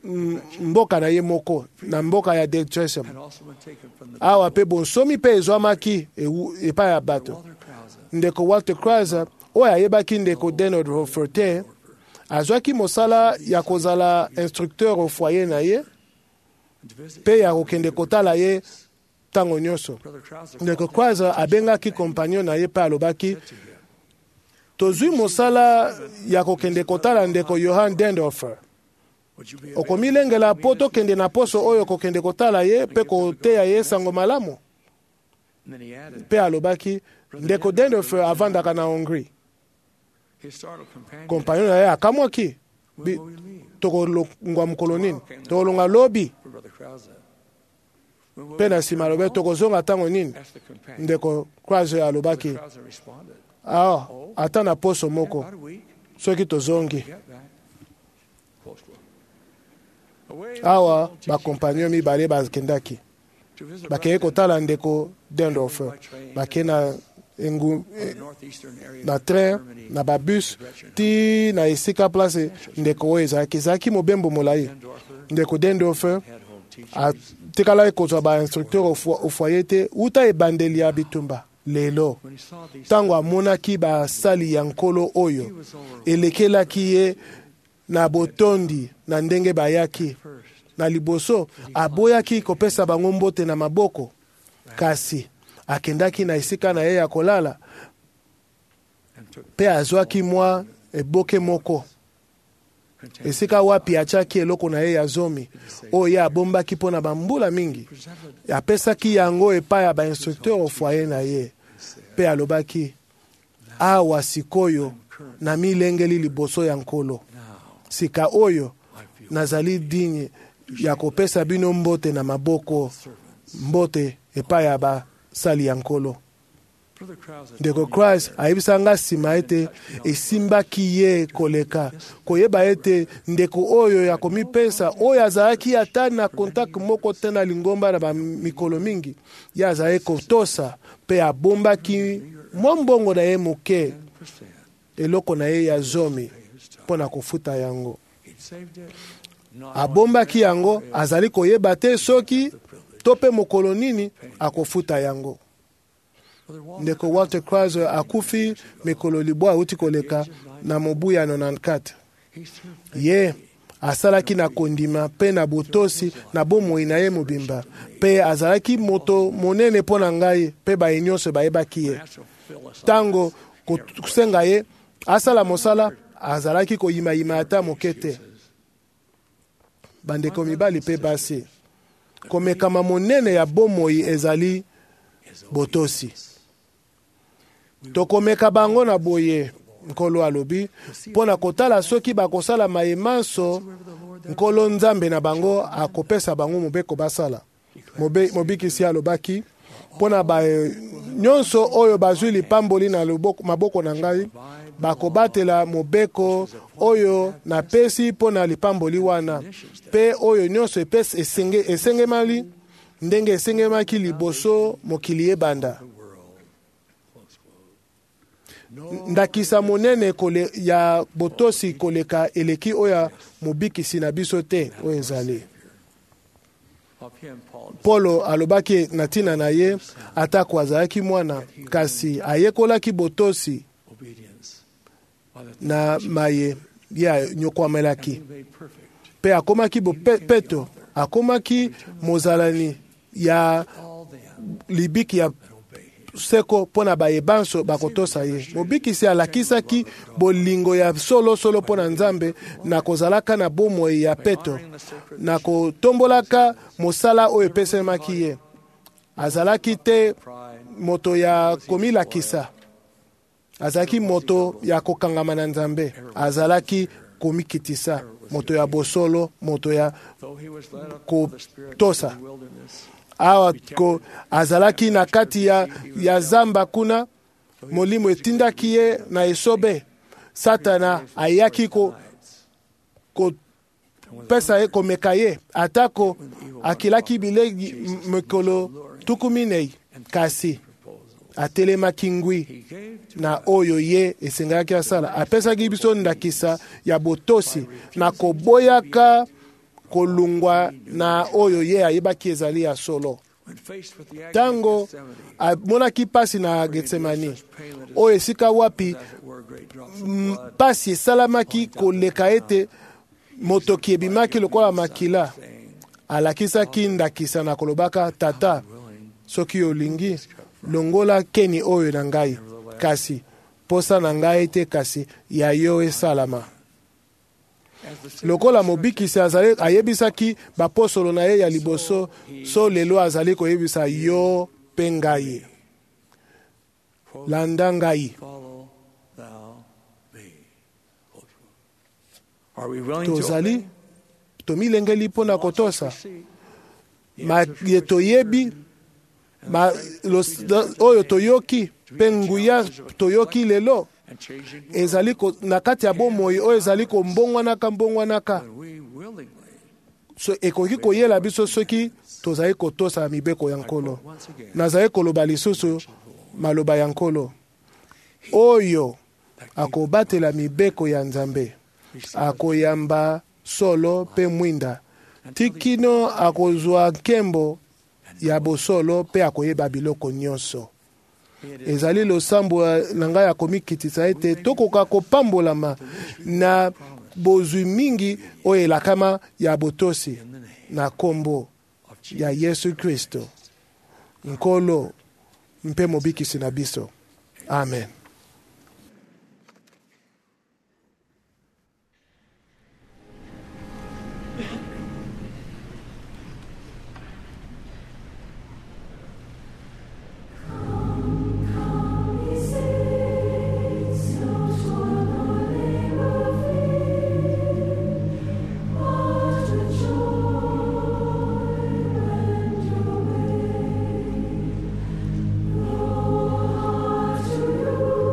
mboka na ye moko na mboka ya Dick Tresham. Awa pe bonsomi pe ezwamaki epai ya bato. Ndeko Walter Chrysler oyo ayebaki ndeko Denard Hofer te azwaki mosala ya kozala instructeur au foyer na ye pe ya kokende kotala ye ntango nyonso. Ndeko Chrysler abengaki compagnon na ye pe alobaki tozwi mosala ya kokende kotala ndeko Johann Dendorfer. Okomilengela po tokende na poso oyo kokende kotala ye pe koteya ye sango malamu. Pe alobaki ndeko Dendorfer avandaka na Hongrie. Compagnon na ye akamwaki tokolongwa mokolo nini tokolonga lobi pe na nsima alobi tokozonga ntango nini. Ndeko Chrysler alobaki ata na poso moko soki tozongi. Awa bakompagnon mibale bakendaki bakeye kotala ndeko Dendorfer bake na train na babus ti na esika place ndeko oyo ezalaki mobembo molai. Ndeko Dendorfer atikala ekozwa bainstructeur au foyer te uta ebandeli ya bitumba. Lelo ntango amonaki basali ya nkolo oyo elekelaki ye na botondi na ndenge bayaki na liboso aboyaki kopesa bango mbote na maboko kasi akendaki na esika na ye ya kolala pe azwaki mwa eboke moko esika wapi atiaki eloko na ye ya zomi oyo ye abombaki mpo na bambula mingi apesaki yango epai ya bainstructeur au foyer na ye pe alobaki awa sikoyo na milengeli liboso ya nkolo sika oyo nazali digne ya kopesa bino mbote na maboko mbote epai ya basali ya nkolo. Ndeko Chrysler ayebisanga nsima ete esimbaki ye koleka koyeba ete ndeko oyo ya komipesa oyo azalaki ata na kontak moko te na lingomba na bamikolo mingi ye azalaki kotosa pe abombaki mwa mbongo na ye moke eloko na ye ya zomi mpo na kofuta yango. Abombaki yango azali koyeba te soki to mpe mokolo nini akofuta yango. Ndeko Walter Chrysler akufi mikolo libwa auti koleka na mobu ya 94. Ye asalaki na kondima pe na botosi na bomoi na ye mobimba pe azalaki moto monene mpo na ngai pe baye nyonso bayebaki ye. Tango kusenga ye asala mosala azalaki koyimayima ata moke te. Bandeko mibali pe basi komekama monene ya bomoi ezali botosi. Tokomeka bango na boye nkolo alobi pona kotala soki bakosala mayemanso nkolo nzambe na bango akopesa bango mobeko basala. Mobikisi alobaki pona nyonso oyo bazwi lipamboli na maboko na ngai bakobatela mobeko oyo na pesi pona lipamboli wana pe oyo nyonso esengemali ndenge esengemaki liboso mokili ebanda. Ndakisa monene ya botosi koleka eleki oya mobikisi na biso te oyo ezali. Polo alobaki na tina na ye atako azalaki mwana kasi ayekolaki botosi na maye ya nyokwamelaki pe akomaki peto akomaki mozalani ya libiki ya seko pona bayebanso bakotosa ye. Mobikisi alakisaki bolingo ya solo pona nzambe na kozalaka na bomoi ya peto na kotombolaka mosala oyo epesemaki ye. Azalaki te moto ya komilakisa, azalaki moto ya kokangama na nzambe, azalaki komikitisa, moto ya bosolo, moto ya kotosa. Awa azalaki na kati ya zamba kuna molimo etindaki ye na esobe. Satana ayaki pesa ye komeka ye atako akilaki bilegi mekolo tukuminei kasi atelemaki ngwi na oyo ye esengaki asala. Apesaki biso ndakisa ya botosi na koboyaka kolungwa na oyo ye ayebaki ezali ya solo. Tango amonaki pasi na Getsemani, oyo esika wapi pasi esalamaki koleka ete motoki ebimaki lokola makila, alakisaki ndakisa na kolobaka, tata, soki olingi longola keni oyo na ngai, kasi posa na ngai te, kasi ya yo esalama. Lokola mobikisi azali ayebisaki bapostolo na ye ya liboso, so lelo azali koyebisa yo mpe ngai, landa ngai. Tozali tomilengeli mpo na kotosa ye toyebi oyo toyoki mpe nguya toyoki lelo ezali na kati ya bomoi oyo ezali kombongwanaka so ekoki koyela biso soki tozali kotosa mibeko ya Nkolo. Nazali koloba lisusu maloba ya Nkolo oyo akobatela mibeko ya Nzambe, akoyamba solo pe mwinda tikino akozwa nkembo ya bosolo pe akoyeba biloko nyonso. Ezali losambo na ngai akomikitisa ete tokoka kopambolama na bozwi mingi oyo elakama ya botosi na kombo ya Yesu Kristo, Nkolo mpe mobikisi na biso. Amen. You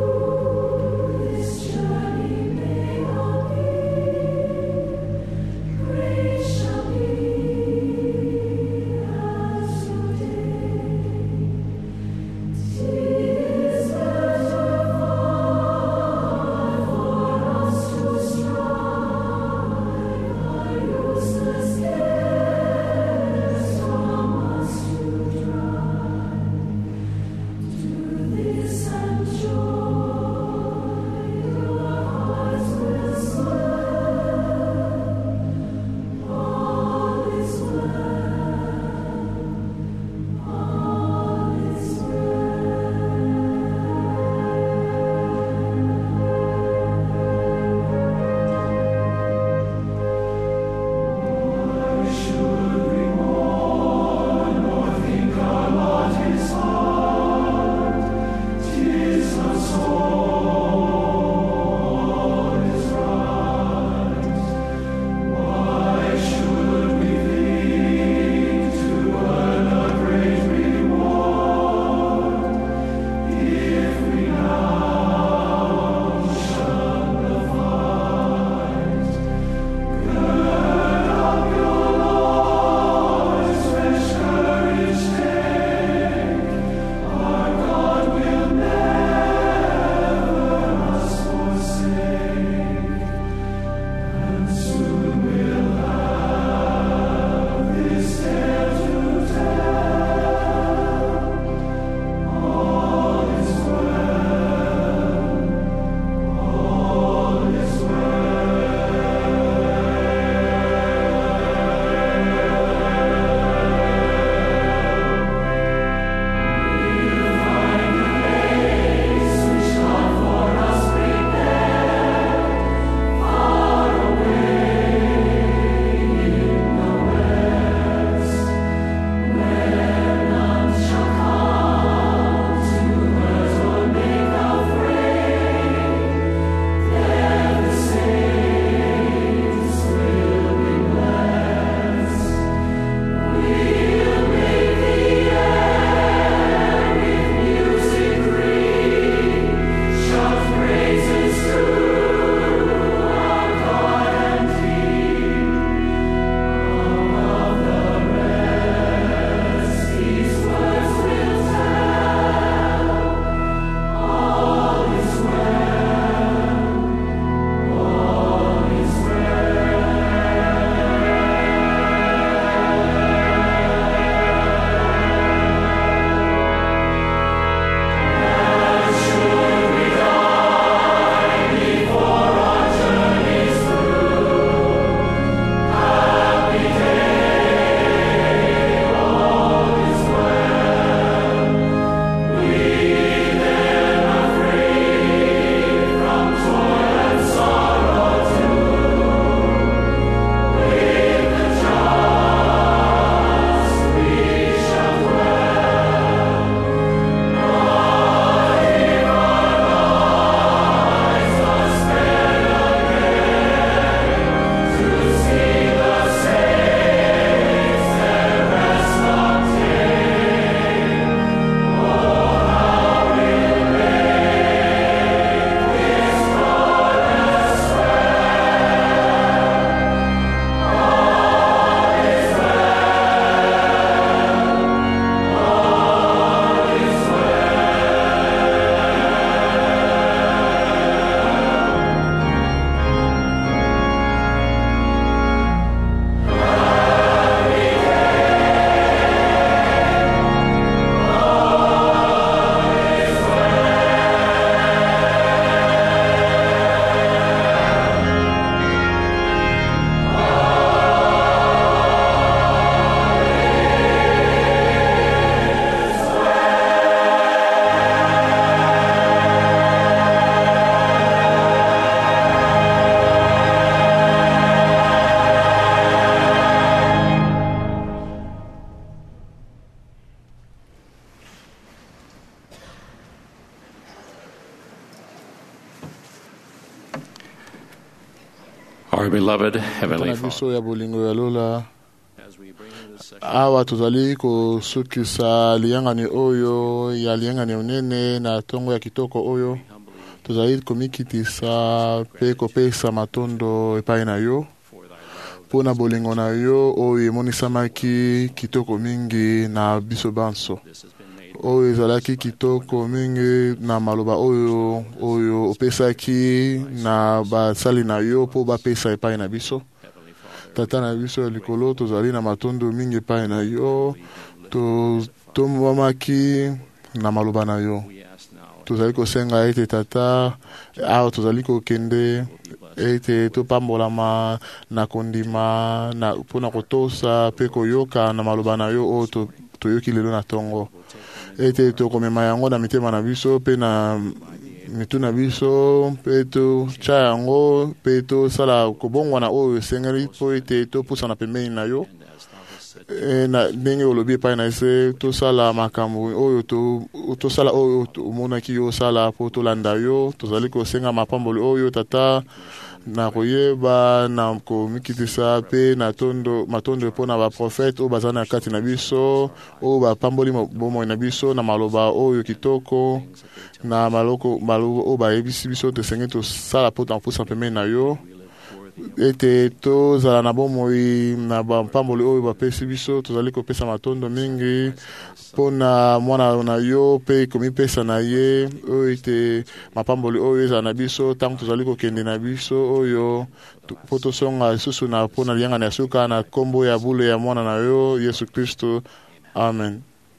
Our beloved Heavenly na biso Father, ya bolingo ya lola as we bring in this awa tozali kosukisa liyangani oyo ya liyangani onene na ntongo ya kitoko oyo tozali komikitisa mpe kopesa matondo epai na yo mpo na bolingo na yo oyo emonisamaki kitoko mingi na biso banso oyo ezalaki kitoko mingi na maloba oyo opesaki na basali na yo mpo bapesa epai na biso tata na biso ya likolo tozali na matondo mingi epai na yo tombwamaki na maloba na yo tozali kosenga ete tata awa tozali kokende ete topambolama na kondima mpo na kotosa mpe koyoka na maloba na yo oyo toyoki lelo na ntongo ete tokomema yango na mitema na biso mpe na mitu na biso mpe totya yango mpe tosala kobongwana oyo esengeli mpo ete topusana pembeni na yo na ndenge olobi epai na ese tosala makambo oyo tosala oyo omonaki yo osala mpo tolanda yo tozali kosenga mapamboli oyo tata na koyeba na komikitisa mpe na matondo mpo na baprofete oyo baza na kati na biso oyo bapamboli bomoi na biso na maloba oyo kitoko na maloko oyo bayebisi biso tosenge tosala mpo na kopusa pembeni na yo ete tozala na bomoi na bapamboli oyo bapesi biso tozali kopesa matondo mingi mpo na mwana na yo mpe komipesa na ye oyo ete mapamboli oyo ezala na biso ntango tozali kokende na biso oyo mpo tosonga lisusu na mpo na liyangani ya suka na nkombo ya bule ya mwana na yo Yesu Kristo, amen.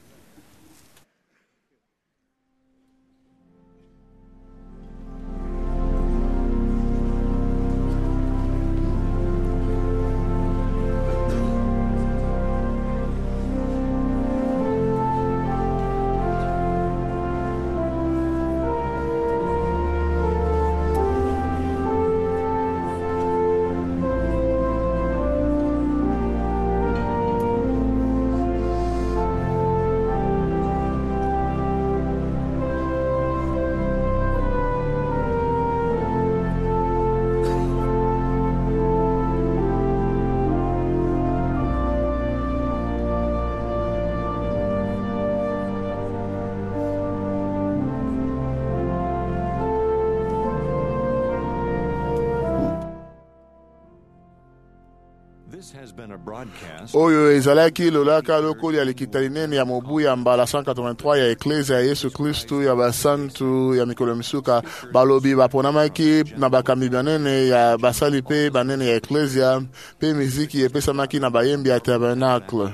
oyo ezalaki lolaka lokoli ya likita linene ya mobu ya mbala 183 ya eklesia ya Yesu Kristu ya basantu ya mikolo misuka balobi baponamaki na bakambi banene ya basali pe banene ya eklesia pe miziki epesamaki na bayembi ya tabernacle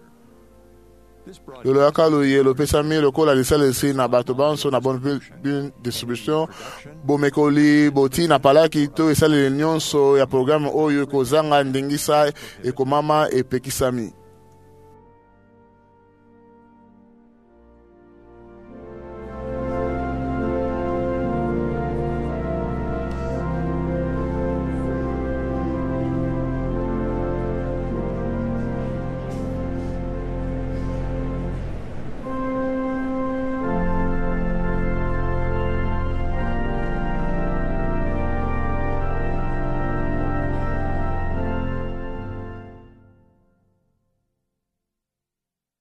lolaka loye lopesami lokola lisalisi na bato banso na bonne distribution bomekoli boti na palaki to esaleli nyonso ya programe oyo ekozanga ndingisa ekomama epekisami